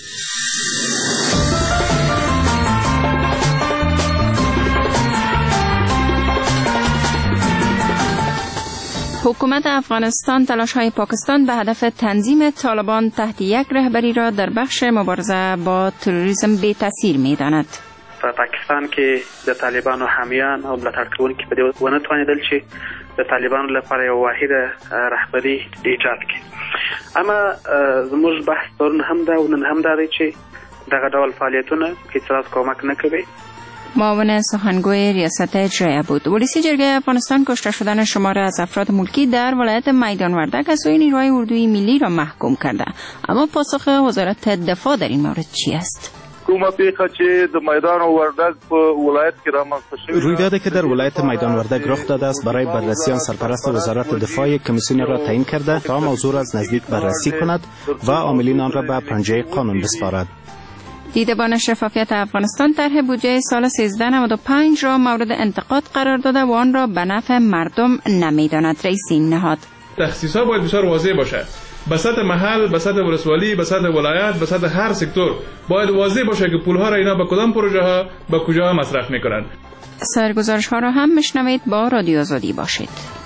حکومت افغانستان تلاش‌های پاکستان به هدف تنظیم طالبان تحت یک رهبری را در بخش مبارزه با تروریسم بی تاثیر می‌داند. په پاکستان کې د طالبانو حامیان او ملاتړ کوونکي په دې ونه توانېدل چې د طالبانو لپاره یو واحده رهبري ایجاد کړي. اما زموږ بحث پرون هم دا او نن هم دا دی چې دغه ډول فعالیتونه هیڅ کمک نه کوي. معاون سخنگوی ریاست اجرایی بود. ولسی جرگه افغانستان کشته شدن شماری از افراد ملکی در ولایت میدان وردک از سوی نیروهای اردوی ملی را محکوم کرده. اما پاسخ وزارت دفاع در این مورد چی است؟ کومه پیښه چې د میدان وردک په ولایت کې رامنځته شوې رویدادی که در ولایت میدان وردک رخ داده است برای بررسی آن سرپرست وزارت دفاع کمیسیون را تعیین کرده تا موضوع را از نزدیک بررسی کند و عاملین آن را به پنجه قانون بسپارد. دیدبان شفافیت افغانستان طرح بودجه سال سیزده نود و پنج را مورد انتقاد قرار داده و آن را به نفع مردم نمیداند. رئیس این نهاد تخصیصات باید بسیار واضح باشد. به سطح محل، به سطح ولسوالی، به سطح ولایت، به سطح هر سکتور باید واضح باشه که پولها را اینا به کدام پروژه ها به کجا مصرف میکنند. سرگزارش ها را هم میشنوید. با رادیو آزادی باشید.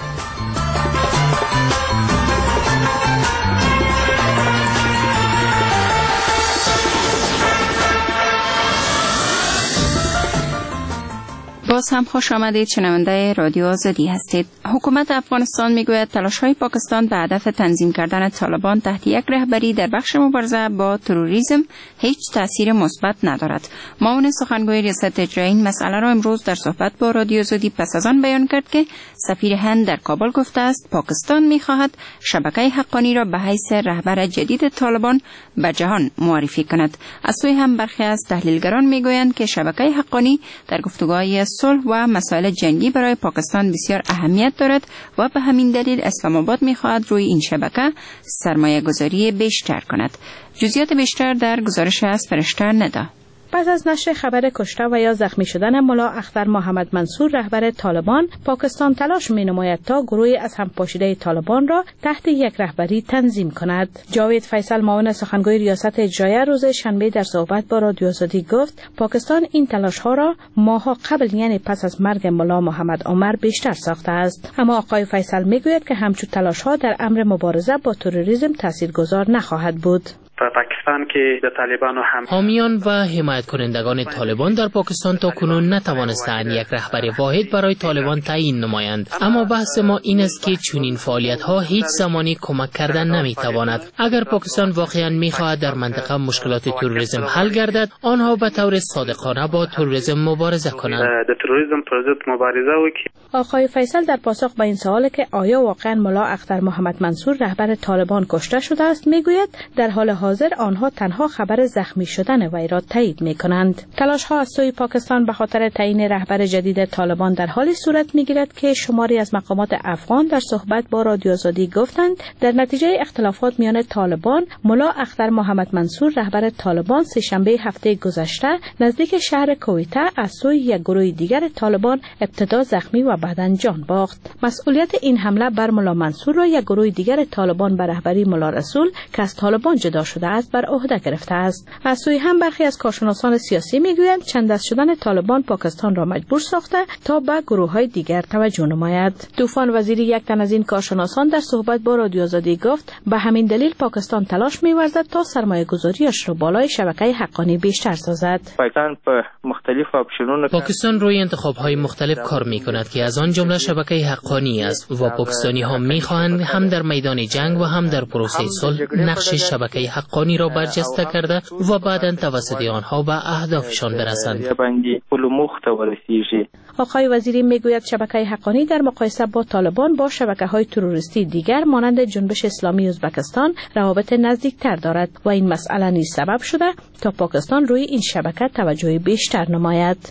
باز هم خوش آمدید. شنونده رادیو آزادی هستید. حکومت افغانستان میگوید تلاش‌های پاکستان به هدف تنظیم کردن طالبان تحت یک رهبری در بخش مبارزه با تروریسم هیچ تاثیر مثبت ندارد. معاون سخنگوی ریاست اجرایی این مسئله را امروز در صحبت با رادیو آزادی پس از آن بیان کرد که سفیر هند در کابل گفته است پاکستان می‌خواهد شبکه حقانی را به حیث رهبر جدید طالبان به جهان معرفی کند. از سوی هم برخی از تحلیلگران میگویند که شبکه حقانی در گفتگوهای صلح و مسائل جنگی برای پاکستان بسیار اهمیت دارد و به همین دلیل اسلام آباد می‌خواهد روی این شبکه سرمایه گذاری بیشتر کند. جزئیات بیشتر در گزارش از فرشته ندا. پس از نشر خبر کشته و یا زخمی شدن ملا اختر محمد منصور رهبر طالبان، پاکستان تلاش می‌نماید تا گروهی از همپاشیده طالبان را تحت یک رهبری تنظیم کند. جاوید فیصل معاون سخنگوی ریاست اجرایی روز شنبه در صحبت با رادیو آزادی گفت پاکستان این تلاش‌ها را ماه‌ها قبل یعنی پس از مرگ ملا محمد عمر بیشتر ساخته است. اما آقای فیصل می‌گوید که همچون تلاش‌ها در امر مبارزه با تروریسم تاثیرگذار نخواهد بود. په پاکستان پاکستان که د طالبانو هم حامیان و حمایت کنندگان طالبان در پاکستان تا کنون نتوانستند یک رهبر واحد برای طالبان تعیین نمایند، اما بحث ما این است که چنین فعالیت ها هیچ زمانی کمک کردن نمیتواند. اگر پاکستان واقعا میخواهد در منطقه مشکلات تروریسم حل گردد، آنها به طور صادقانه با تروریسم مبارزه کنند. د تروریسم پر ضد مبارزه وکړي. آقای فیصل در پاسخ به این سوال که آیا واقعا ملا اختر محمد منصور رهبر طالبان کشته شده است میگوید در حال حاضر آنها تنها خبر زخمی شدن وی را تایید میکنند. تلاش ها از سوی پاکستان به خاطر تعیین رهبر جدید طالبان در حالی صورت میگیرد که شماری از مقامات افغان در صحبت با رادیو آزادی گفتند در نتیجه اختلافات میان طالبان، ملا اختر محمد منصور رهبر طالبان سه‌شنبه هفته گذشته نزدیک شهر کویته از سوی یک گروه دیگر طالبان ابتدا زخمی و بعداً جان باخت. مسئولیت این حمله بر ملا منصور را یک گروه دیگر طالبان به رهبری ملا رسول که از طالبان جدا شده است بر عهده گرفته است. از سوی هم برخی از کارشناسان سیاسی میگویند چند دست شدن طالبان پاکستان را مجبور ساخته تا به گروه‌های دیگر توجه نماید. طوفان وزیری یک تن از این کارشناسان در صحبت با رادیو آزادی گفت به همین دلیل پاکستان تلاش می‌ورزد تا سرمایه‌گذاریش را بالای شبکه حقانی بیشتر سازد. پاکستان په مختلف اپشنونو پاکستان روی انتخاب‌های مختلف کار می‌کند که از آن جمله شبکه حقانی است و پاکستانی‌ها می‌خواهند هم در میدان جنگ و هم در پروسه صلح نقش شبکه حقانی را برجسته کرده و بعداً توسط آنها به اهدافشان برسند. آقای وزیری میگوید شبکه حقانی در مقایسه با طالبان با شبکه‌های تروریستی دیگر مانند جنبش اسلامی ازبکستان روابط نزدیکتر دارد و این مسئله نیز سبب شده تا پاکستان روی این شبکه توجه بیشتر نماید.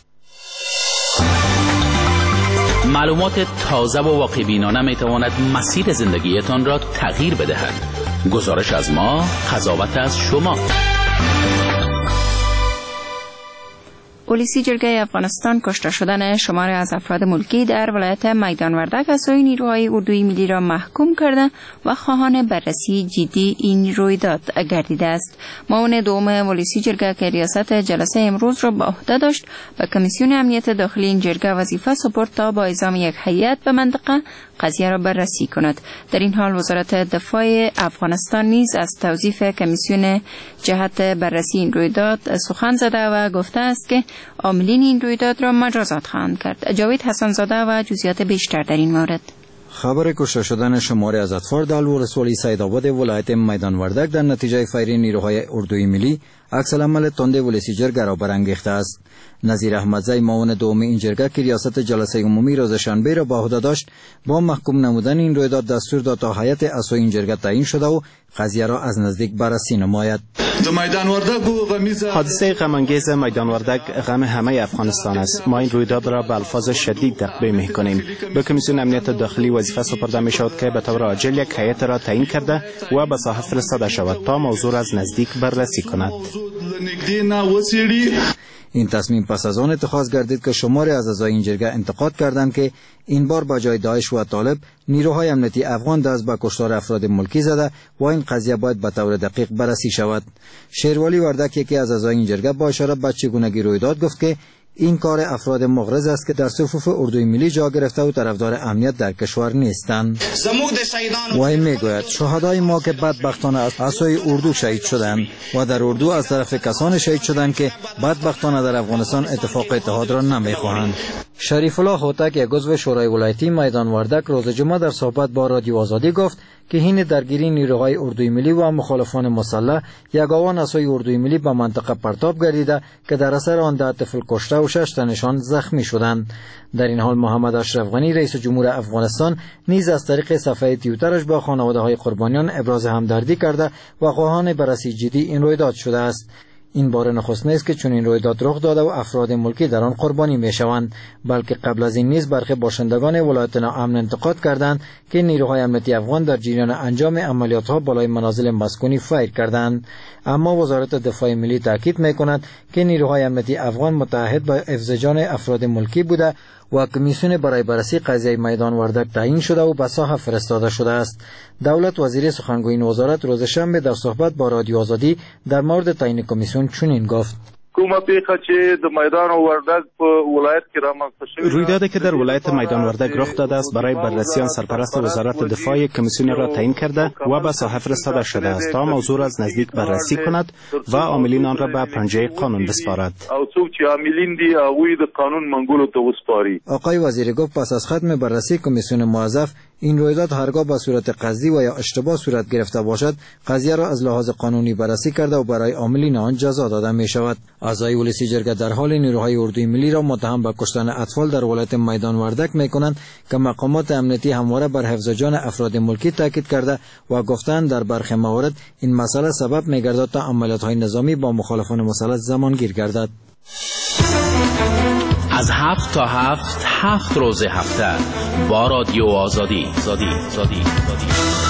معلومات تازه و واقع‌بینانه میتواند مسیر زندگیتان را تغییر بدهد. گزارش از ما، قضاوت از شما. پلیسی جرگه افغانستان کشته شدن شماری از افراد ملکی در ولایت میدان وردک از سوی نیروهای اردوی ملی را محکوم کرده و خواهان بررسی جدی این رویداد گردیده است. معاون دوم پلیسی جرگه که ریاست جلسه امروز را به عهده داشت به کمیسیون امنیت داخلی این جرگه وظیفه سپرد تا با اعزام یک هیئت به منطقه قضیه را بررسی کند. در این حال وزارت دفاع افغانستان نیز از توظیف کمیسیون جهت بررسی این رویداد سخن زده و گفته است که عاملین این رویداد را مجازات خواهند کرد. جاوید حسن‌زاده و جزئیات بیشتر در این مورد. خبر کشته شدن شماری از اطفال در ولسوالی سیدآباد ولایت میدان وردک در نتیجه فایرین نیروهای اردوی ملی عکس العمل تند ولسی جرگه را برانگیخته است. نظیر احمدزی معاون دوم این جرگه که ریاست جلسه عمومی روز شنبه را به عهده داشت با محکوم نمودن این رویداد دستور داد تا هیئت اسو این جرگه تعیین شده و قضیه را از نزدیک بررسی نماید. حادثه غم‌انگیز میدان وردک غم همه افغانستان است. ما این رویداد را به الفاظ شدید تقبیح می‌کنیم. به کمیسیون امنیت داخلی وظیفه سپرده می‌شد که به طور عاجل یک هیئت را تعیین کرده و به ساحه فرستاده شود تا موضوع را از نزدیک بررسی کند. این تصمیم پس از آن اتخاذ گردید که شماری از اعضای این جرگه انتقاد کردند که این بار با جای داعش و طالب نیروهای امنیتی افغان دست به کشتار افراد ملکی زده و این قضیه باید به طور دقیق بررسی شود. شیروالی وردک یکی از اعضای این جرگه با اشاره به چگونگی رویداد گفت که این کار افراد مغرض است که در صفوف اردوی ملی جا گرفته و طرفدار امنیت در کشور نیستند. و این میگوید شهدای ما که بدبختانه از اسای اردو شهید شدند و در اردو از طرف کسان شهید شدند که بدبختانه در افغانستان اتفاق اتحاد را نمیخواهند. شریف الله هوتک یک عضو شورای ولایتی میدان وردک روز جمعه در صحبت با رادیو آزادی گفت که حین درگیری نیروهای اردوی ملی و مخالفان مسلح یگانه اسای اردوی ملی به منطقه پرتاب گردیده که در اثر آن ده طفل کشته و شش تنشان زخمی شدند. در این حال محمد اشرف غنی رئیس جمهور افغانستان نیز از طریق صفحه توییترش با خانواده‌های قربانیان ابراز همدردی کرده و خواهان بررسی جدی این رویداد شده است. این بار نخست نیست که چنین رویداد رخ داده و افراد ملکی در آن قربانی میشوند، بلکه قبل از این نیز برخی باشندگان ولایت ناامن انتقاد کردند که نیروهای امنیتی افغان در جریان انجام عملیات‌ها بالای منازل مسکونی فایر کردند. اما وزارت دفاع ملی تاکید می‌کند که نیروهای امنیتی افغان متعهد به حفظ جان افراد ملکی بوده و کمیسیون برای بررسی قضیه میدان وردک تعیین شده و به ساحه فرستاده شده است. دولت وزیر سخنگوی وزارت روز شنبه در صحبت با رادیو آزادی در مورد تعیین کمیسیون چنین گفت: کومه پیښه چې د میدان وردګ په ولایت کې رامنځته شوې رویدادی که در ولایت میدان وردگ رخ داده است برای بررسی آن سرپرست وزارت دفاع کمیسیون را تعیین کرده و به ساحه فرستاده شده است تا موضوع را از نزدیک بررسی کند و عاملین آن را به پنجه قانون بسپارد. او څوک چې عاملین دي هغوی د قانون منګولو ته وسپاري. آقای وزیر گفت پس از ختم بررسی کمیسیون موظف این رویداد هرگاه به صورت قصدی و یا اشتباه صورت گرفته باشد قضیه را از لحاظ قانونی بررسی کرده و برای عاملین آن جزا داده می شود. اعضای ولسی جرگه در حال نیروهای اردوی ملی را متهم به کشتن اطفال در ولایت میدان وردک می کنند که مقامات امنیتی همواره بر حفظ جان افراد ملکی تاکید کرده و گفتند در برخی موارد این مسئله سبب می گردد تا عملیات‌های نظامی با مخالفان مسلح زمانگیر گردد. از هفت تا هفت هفت روز هفته با رادیو آزادی زادی زادی زادی.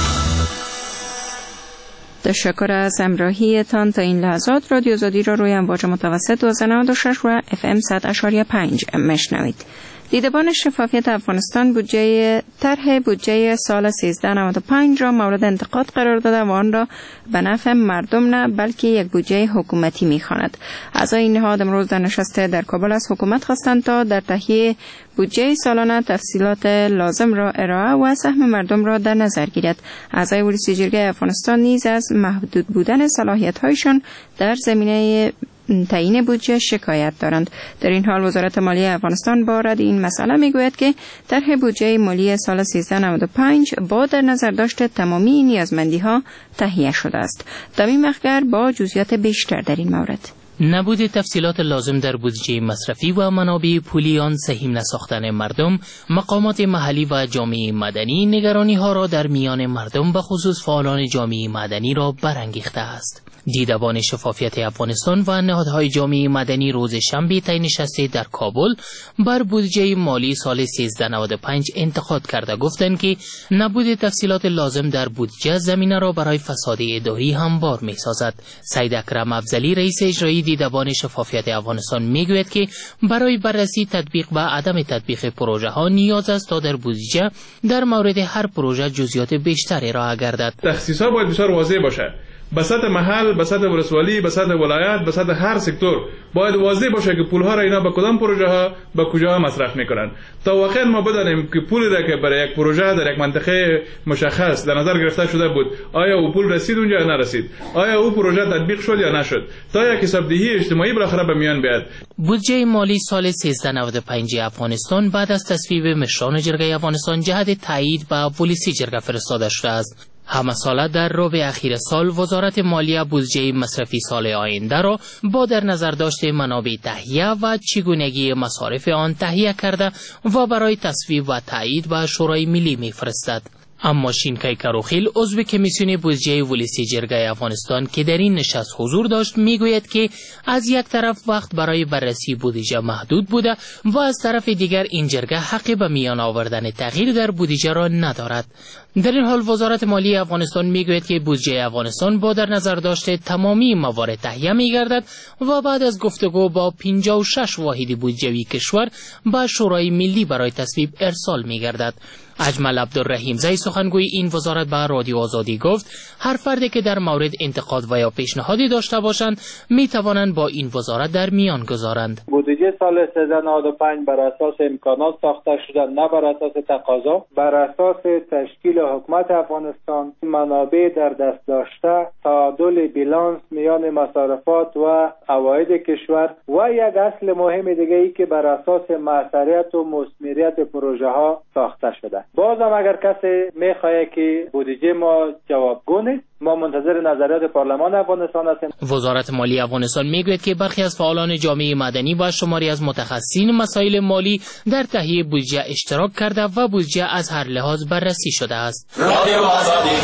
تشکر از همراهیتان. تا این لحظات رادیو آزادی را روی امواج متوسط دو هزار و نود و شش و اف ام صد اشاریه پنج مشنوید. دیدبان شفافیت افغانستان بودجه طرح بودجه سال سیزده نود و پنج را مورد انتقاد قرار داده و آن را به نفع مردم نه بلکه یک بودجه حکومتی می‌خواند. اعضای این نهاد امروز در نشست در کابل از حکومت خواستند تا در تهیه بودجه سالانه تفصیلات لازم را ارائه و سهم مردم را در نظر گیرد. اعضای ولسی جرگه افغانستان نیز از محدود بودن صلاحیت‌هایشان در زمینه تعیین بودجه شکایت دارند. در این حال وزارت مالیه افغانستان بارد این مسئله میگوید که طرح بودجه مالی سال سیزده نود و پنج با در نظر داشت تمامی نیازمندی‌ها تهیه شده است. تمیم اخگر با جزئیات بیشتر در این مورد. نبود تفصیلات لازم در بودجه مصرفی و منابع پولی آن سهیم نساختن مردم، مقامات محلی و جامعه مدنی نگرانی ها را در میان مردم به خصوص فعالان جامعه مدنی را برانگیخته است. دیدبان شفافیت افغانستان و نهادهای جامعه مدنی روز شنبه طی نشستی در کابل بر بودجه مالی سال سیزده نود و پنج انتقاد کرده گفتند که نبود تفصیلات لازم در بودجه زمینه را برای فساد اداری هموار می‌سازد. سید اکرم افضلی رئیس اجرایی دیدبان شفافیت افغانستان میگوید که برای بررسی تطبیق و عدم تطبیق پروژه ها نیاز است تا در بودجه در مورد هر پروژه جزئیات بیشتری ارائه گردد. تخصیصات باید بسیار واضح باشه. به سطح محل، به سطح ولسوالی، به سطح ولایت، به سطح هر سکتور باید واضح باشه که پولها را اینا به کدام پروژه ها به کجا مصرف میکنن تا واقعا ما بدانیم که پولی را که برای یک پروژه در یک منطقه مشخص در نظر گرفته شده بود آیا او پول رسید اونجا یا نرسید، آیا او پروژه تطبیق شد یا نشد، تا یک حسابدهی اجتماعی بالاخره به میان بیاد. بودجه مالی سال سیزده نود و پنج افغانستان بعد از تصویب مشران جرگه افغانستان جهت تایید به ولسی جرگه فرستاده شده است. همه ساله در ربع اخیر سال وزارت مالیه بودجه مصرفی سال آینده را با در نظر داشت منابع تهیه و چگونگی مصارف آن تهیه کرده و برای تصویب و تایید به شورای ملی می‌فرستد. اما شینکای کروخیل عضو کمیسیون بودجه ولسی جرگه افغانستان که در این نشست حضور داشت میگوید که از یک طرف وقت برای بررسی بودجه محدود بوده و از طرف دیگر این جرگه حق به میان آوردن تغییر در بودجه را ندارد. در این حال وزارت مالی افغانستان میگوید که بودجه افغانستان با در نظر داشته تمامی موارد تهیه میگردد و بعد از گفتگو با پنجاه و شش واحد بودجوی کشور به شورای ملی برای تصویب ارسال میگردد. اجمل عبدالرحیم زی سخنگوی این وزارت به رادیو آزادی گفت هر فردی که در مورد انتقاد و یا پیشنهادی داشته باشند می توانند با این وزارت در میان گذارند. بودجه سال سیزده نود و پنج بر اساس امکانات ساخته شده، نه بر اساس تقاضا. بر اساس تشکیل حکومت افغانستان منابع در دست داشته، تعادل بیلانس میان مصارفات و عواید کشور و یک اصل مهم دیگه ای که بر اساس موثریت و مثمریت پروژه ها ساخته شده. بازم اگر کسی میخواد که بودجه ما جوابگو نیست، ما منتظر نظریات پارلمان افغانستان هستیم. وزارت مالی افغانستان میگوید که برخی از فعالان جامعه مدنی و شماری از متخصصین مسائل مالی در تهیه بودجه اشتراک کرده و بودجه از هر لحاظ بررسی شده است. رادیو آزادی.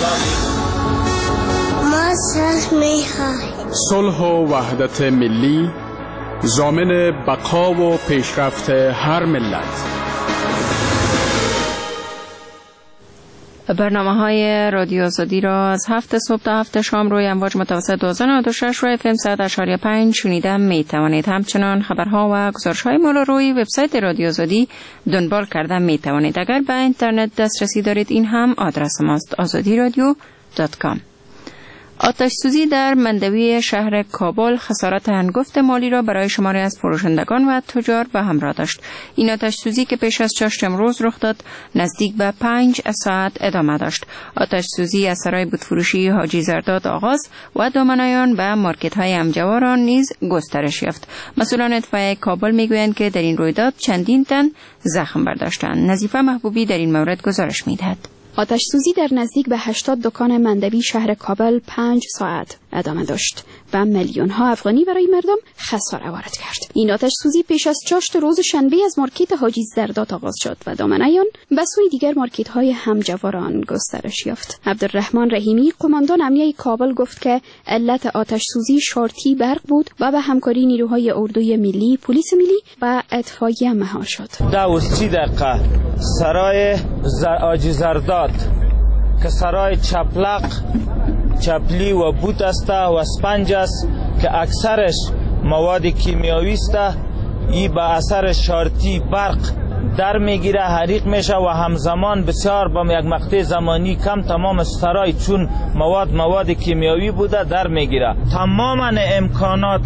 ما صلح میخواهیم. صلح و وحدت ملی ضامن بقا و پیشرفت هر ملت. برنامه های رادیو آزادی را از هفت صبح تا هفت شام روی امواج متوسط دو هزار و نود و شش و اف ام صد اشاریه پنج شنیده می توانید. همچنان خبرها و گزارش های ما را روی وبسایت رادیو آزادی دنبال کرده می توانید. اگر به اینترنت دسترسی دارید این هم آدرس ماست آزادی رادیو دات کام. آتش سوزی در مندوی شهر کابل خسارت هنگفت مالی را برای شماری از فروشندگان و تجار به همراه داشت. این آتش سوزی که پیش از چاشت امروز رخ داد نزدیک به پنج ساعت ادامه داشت. آتش سوزی از سرای بودفروشی حاجی زرداد آغاز و دامنایان به مارکت های همجواران نیز گسترش یافت. مسئولان اطفائیه کابل میگویند که در این رویداد چندین تن زخم برداشتند. نظیفه محبوبی در این مورد گزارش میدهد. آتش سوزی در نزدیک به هشتاد دکان مندوی شهر کابل پنج ساعت ادامه داشت و میلیون ها افغانی برای مردم خساره وارد کرد. این آتش سوزی پیش از چاشت روز شنبه از مارکت حاجی زرداد آغاز شد و دامنیان به سوی دیگر مارکت های همجواران گسترش یافت. عبدالرحمن رحیمی قماندان امنیه کابل گفت که علت آتش سوزی شارتی برق بود و به همکاری نیروهای اردوی ملی، پلیس ملی و اطفائیه مهار شد. دوازده دقیقه سرای حاجی زرداد که سرای چپلق، چپلی و بوت است و اسپنج است که اکثرش مواد کیمیایی است، ای به اثر شارتی برق در میگیره، حریق میشه و همزمان بسیار با یک مقطع زمانی کم تمام سرای چون مواد مواد کیمیایی بوده در میگیره. تماما امکانات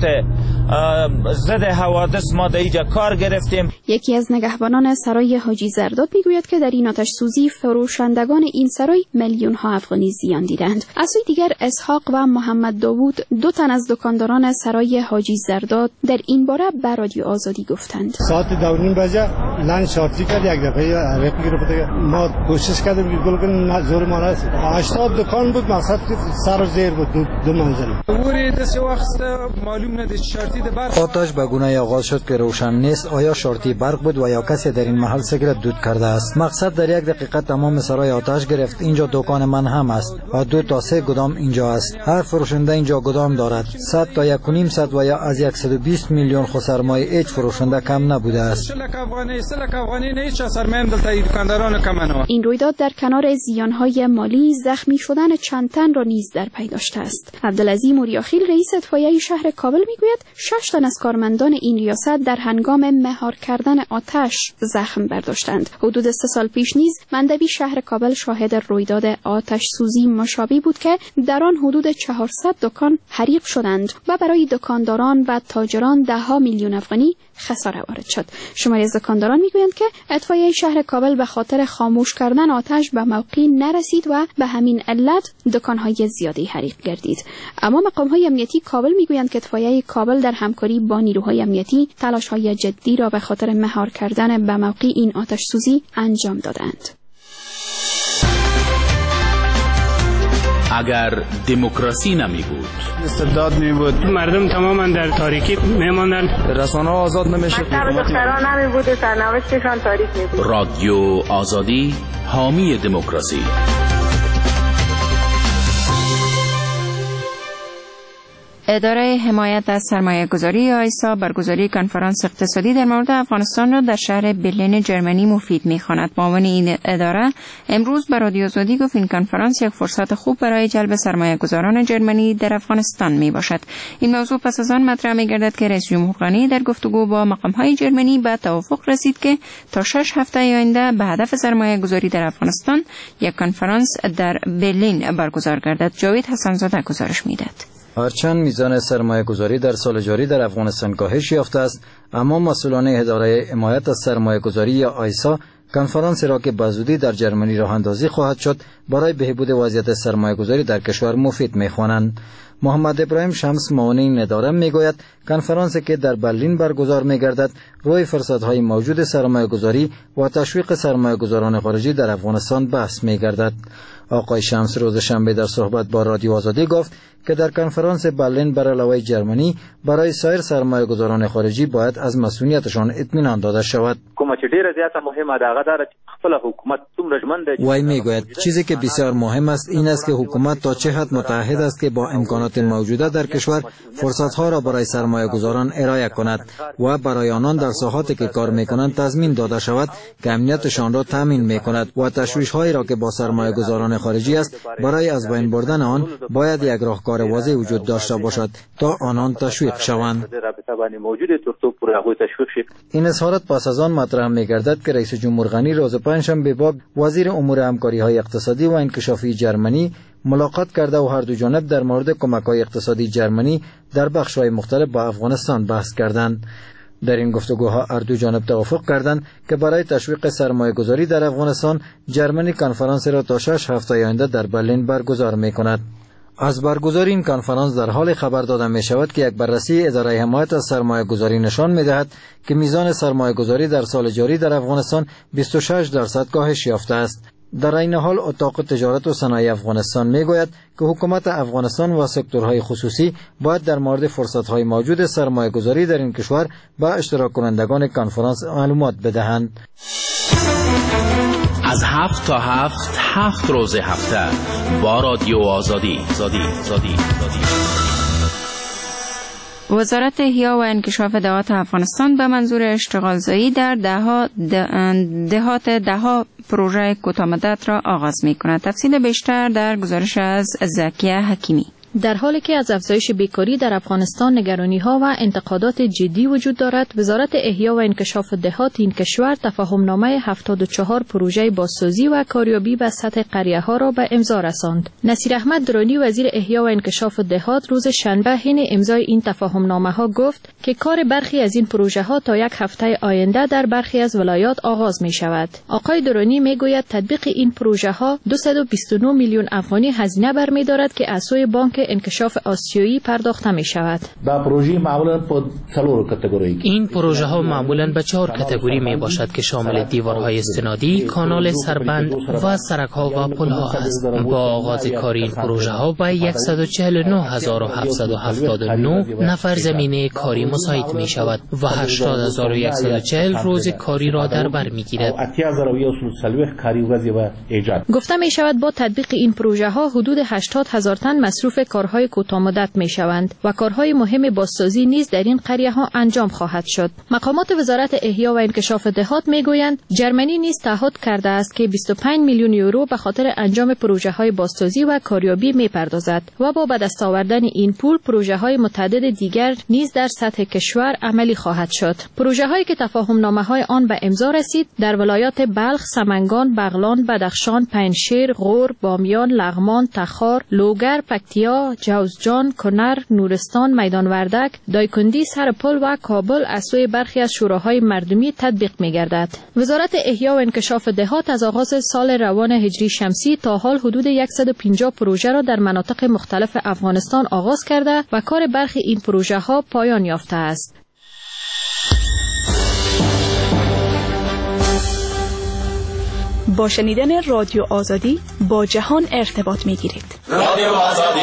ضد حوادث ما در اینجا کار گرفتیم. یکی از نگهبانان سرای حاجی زرداد میگوید که در این آتش سوزی فروشندگان این سرای میلیون ها افغانی زیان دیدند. از سوی دیگر اسحاق و محمد داوود دو تن از دکانداران سرای حاجی زرداد در این باره به رادیو آزادی گفتند. ساعت دو نیم بجه لان شارتی کرد، یک دفعه عرق گرفت. ما کوشش کردیم گل کنیم، زور ما نرسید. هشتاد دکان بود، مقصد سر و زیر بود، دو, دو منزله. وری دست وقت معلوم نداشت شارتی ده برق. آتش به گونه آغاز شد که روشن نیست آیا شارتی برق بود و یا کسی در این محل سیگرت دود کرده است. مقصد در یک دقیقه تمام سرای آتش گرفت. اینجا دکان من هم است و دو تا سه گدام اینجا است. هر فروشنده اینجا گدام دارد. صد تا یک و نیم صد و یا از صد و بیست میلیون خو سرمایه هیچ فروشنده کم نبوده است. این رویداد در کنار زیانهای مالی زخمی شدن چند تن را نیز در پی داشته است. عبدالعظیم موریاخیل رئیس اطفائیه شهر کابل میگوید شش تن از کارمندان این ریاست در هنگام مهار کردن آتش زخم برداشتند. حدود سه سال پیش نیز مندوی شهر کابل شاهد رویداد آتش سوزی مشابه بود که در آن حدود چهارصد دکان حریق شدند و برای دکانداران و تاجران ده ها میلیون افغانی خساره وارد شد. شماری از دکانداران میگویند که اطفائیه شهر کابل به خاطر خاموش کردن آتش به موقع نرسید و به همین علت دکان‌های زیادی حریق گردید. اما مقام‌های امنیتی کابل میگویند که اطفائیه کابل در همکاری با نیروهای امنیتی تلاش‌های جدی را به خاطر مهار کردن به موقع این آتش سوزی انجام دادند. اگر دموکراسی نمی بود، استبداد می بود، مردم تماما در تاریکی می ماندن، رسانه آزاد نمیشد، دختران نمی بود، سرنوشتشان تاریک می بود. رادیو آزادی حامی دموکراسی. اداره حمایت از سرمایه گذاری آیسا برگزاری کنفرانس اقتصادی در مورد افغانستان را در شهر برلین جرمنی مفید می‌خواند. معاون این اداره امروز به رادیو آزادی گفت این کنفرانس یک فرصت خوب برای جلب سرمایه گذاران جرمنی در افغانستان می باشد. این موضوع پس از آن مطرح می گردد که رئیس جمهور غنی در گفتگو با مقام‌های جرمنی به توافق رسید که تا شش هفته آینده به هدف سرمایه گذاری در افغانستان یک کنفرانس در برلین برگزار گردد. جاوید حسن‌زاده گزارش می‌دهد. هرچند میزان سرمایه گذاری در سال جاری در افغانستان کاهش یافته است، اما مسئولان اداره حمایت از سرمایه گذاری یا آیسا کنفرانس را که بزودی در جرمنی راه اندازی خواهد شد برای بهبود وضعیت سرمایه گذاری در کشور مفید می خوانند. محمد ابراهیم شمس معاون این اداره می گوید کنفرانسی که در برلین برگزار می گردد روی فرصت‌های موجود سرمایه گذاری و تشویق سرمایه گذاران خارجی در افغانستان بحث می گردد. آقای شمس روز شنبه در صحبت با رادیو آزادی گفت که در کنفرانس برلین بر علاوه جرمنی برای سایر سرمایه گذاران خارجی باید از مسئولیتشان اطمینان داده شود. کومه چې ډیره زیاته مهمه ده هغه دا چې خپل حکومت څومره ژمن دی. وای میگوید چیزی که بسیار مهم است این است که حکومت تا چه حد متعهد است که با امکانات موجوده در کشور فرصت‌ها را برای سرمایه گذاران ارائه کند و برای آنان در ساحاتی که کار می‌کنند تضمین داده شود که امنیتشان را تامین می‌کند و تشویش‌هایی را که با سرمایه گذاران خارجی است برای از بین بردن آن باید یک راهکار واضح وجود داشته باشد تا آنان تشویق شوند. این اظهارات پس از آن مطرح می‌گردد که رئیس جمهور غنی روز پنجشنبه با وزیر امور همکاری‌های اقتصادی و انکشافی جرمنی ملاقات کرده و هر دو جانب در مورد کمک‌های اقتصادی جرمنی در بخش‌های مختلف با افغانستان بحث کردند. در این گفتگوها هر دو جانب توافق کردند که برای تشویق سرمایه‌گذاری در افغانستان جرمنی کنفرانس را تا شش هفته آینده در برلین برگزار می‌کند. از برگزاری این کنفرانس در حال خبر داده می شود که یک بررسی اداره حمایت از سرمایه گذاری نشان می دهد که میزان سرمایه گذاری در سال جاری در افغانستان بیست و شش درصد کاهش یافته است. در این حال اتاق تجارت و صنایع افغانستان می گوید که حکومت افغانستان و سکتورهای خصوصی باید در مورد فرصت‌های موجود سرمایه گذاری در این کشور به اشتراک کنندگان کنفرانس معلومات بدهند. از هفت تا هفت هفت روز هفته با رادیو آزادی زادی زادی زادی. وزارت احیا و انکشاف دهات افغانستان به منظور اشتغال زایی در دهات دهات دها پروژه کوتاه‌مدت را آغاز می‌کند. تفصیل بیشتر در گزارش از زکیه حکیمی. در حالی که از افزایش بیکاری در افغانستان نگرانی‌ها و انتقادات جدی وجود دارد، وزارت احیا و انکشاف دهات این کشور تفاهم‌نامه هفتاد و چهار پروژه بازسازی و کاریابی به سطح قریه‌ها را به امضا رساند. نصیر احمد درانی وزیر احیا و انکشاف دهات روز شنبه حین امضای این تفاهم‌نامه‌ها گفت که کار برخی از این پروژه‌ها تا یک هفته آینده در برخی از ولایات آغاز می‌شود. آقای درانی می‌گوید تطبیق این پروژه‌ها دویست و بیست و نه میلیون افغانی هزینه برمی‌دارد که از سوی بانک انکشاف آسیایی پرداخته می شود. این پروژه ها معمولاً به چهار کاتگوری می باشد که شامل دیوارهای استنادی، کانال سربند و سرک ها و پل ها است. با آغاز کار این پروژه ها به صد و چهل و نه هزار و هفتصد و هفتاد و نه نفر زمینه کاری مساعد می شود و هشتاد هزار و صد و چهل روز کاری را در بر می گیرد. گفته می شود با تطبیق این پروژه ها حدود هشتاد هزار تن مصروف کارهای کوتاه‌مدت می‌شوند و کارهای مهم بازسازی نیز در این قریه‌ها انجام خواهد شد. مقامات وزارت احیا و انکشاف دهات می‌گویند جرمنی نیز تعهد کرده است که بیست و پنج میلیون یورو به خاطر انجام پروژه‌های بازسازی و کاریابی می‌پردازد و با به دست آوردن این پول پروژه‌های متعدد دیگر نیز در سطح کشور عملی خواهد شد. پروژه‌هایی که تفاهم‌نامه‌های آن به امضا رسید در ولایات بلخ، سمنگان، بغلان، بدخشان، پنجشیر، غور، بامیان، لغمان، تخار، لوگر، پکتیا، جوزجان، کنر، نورستان، میدان وردک، دایکندی، سرپل و کابل از سوی برخی از شوراهای مردمی تطبیق می‌گردد. وزارت احیا و انکشاف دهات از آغاز سال روان هجری شمسی تا حال حدود صد و پنجاه پروژه را در مناطق مختلف افغانستان آغاز کرده و کار برخی این پروژه‌ها پایان یافته است. با شنیدن رادیو آزادی با جهان ارتباط می‌گیرید. رادیو آزادی.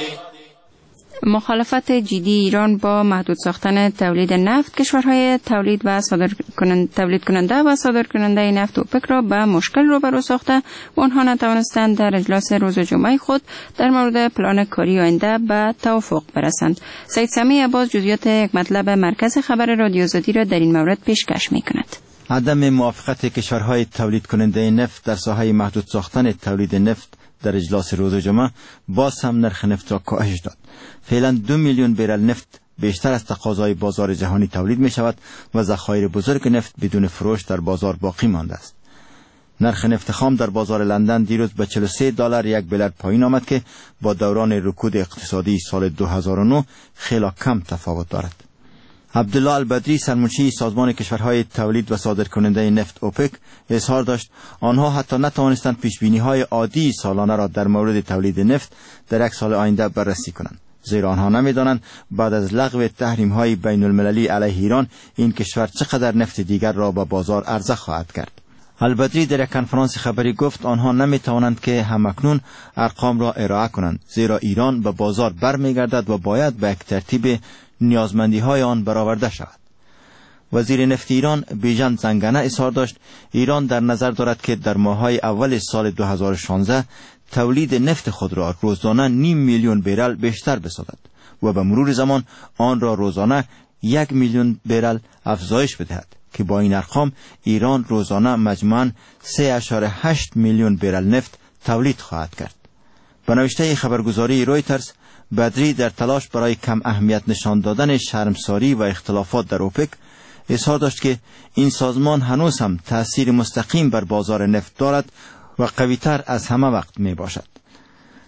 مخالفت جدی ایران با محدود ساختن تولید نفت کشورهای تولید و صادر کننده تولید کننده و صادر کننده نفت اوپک را به مشکل روبرو ساخته و آنها نتوانستند در اجلاس روز جمعه خود در مورد پلان کاری آینده به توافق برسند. سید سمی عباس جزئیات یک مطلب مرکز خبر رادیو آزادی را در این مورد پیشکش می‌کند. عدم موافقت کشورهای تولید کننده نفت در ساحه محدود ساختن تولید نفت در اجلاس روز جمعه باز هم نرخ نفت را کاهش داد. فعلا دو میلیون برل نفت بیشتر از تقاضای بازار جهانی تولید می شود و ذخایر بزرگ نفت بدون فروش در بازار باقی مانده است. نرخ نفت خام در بازار لندن دیروز به چهل و سه دلار یک برل پایین آمد که با دوران رکود اقتصادی سال دو هزار و نه خیلی کم تفاوت دارد. عبدالله البدری سرمنشی سازمان کشورهای تولید و صادر کننده نفت اوپک اظهار داشت آنها حتی نتوانستند پیشبینی‌های عادی سالانه را در مورد تولید نفت در یک سال آینده بررسی کنند، زیرا آنها نمی‌دانند بعد از لغو تحریم‌های بین المللی علیه ایران این کشور چقدر نفت دیگر را به بازار عرضه خواهد کرد. البدری در یک کنفرانس خبری گفت آنها نمی‌توانند که همکنون ارقام را ارائه کنند، زیرا ایران به بازار برمیگردد و باید به یک ترتیب نیازمندی های آن برآورده شود. وزیر نفت ایران بیژن زنگنه اظهار داشت ایران در نظر دارد که در ماه‌های اول سال دو هزار و شانزده تولید نفت خود را روزانه نیم میلیون برل بیشتر بسازد و به مرور زمان آن را روزانه یک میلیون برل افزایش بدهد که با این ارقام ایران روزانه مجموعاً سه و هشت میلیون برل نفت تولید خواهد کرد. به نوشته خبرگزاری رویترز، بدری در تلاش برای کم اهمیت نشان دادن شرمساری و اختلافات در اوپک اظهار داشت که این سازمان هنوز هم تأثیر مستقیم بر بازار نفت دارد و قوی‌تر از همه وقت می باشد.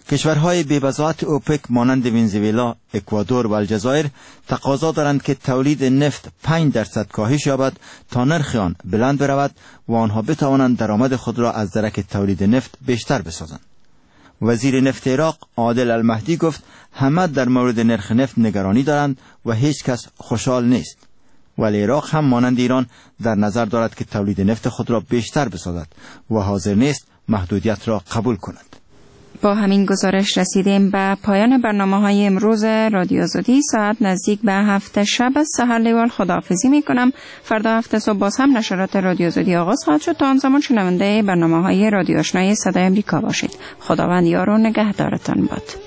کشورهای بی‌بضاعت اوپک مانند ونزوئلا، اکوادور و الجزایر تقاضا دارند که تولید نفت پنج درصد کاهش یابد تا نرخ آن بلند برود و آنها بتوانند درآمد خود را از درک تولید نفت بیشتر بسازند. وزیر نفت عراق عادل المهدی گفت همه در مورد نرخ نفت نگرانی دارند و هیچ کس خوشحال نیست. ولی عراق هم مانند ایران در نظر دارد که تولید نفت خود را بیشتر بسازد و حاضر نیست محدودیت را قبول کند. با همین گزارش رسیدیم به پایان برنامه‌های امروز رادیو آزادی. ساعت نزدیک به هفت شب از سحر لیوال خداحافظی می‌کنم. فردا هفت صبح باز هم نشرات رادیو آزادی آغاز خواهد شد. تا آن زمان شنونده برنامه‌های رادیو آشنای صدای آمریکا باشید. خداوند یار و نگهدارتان باد.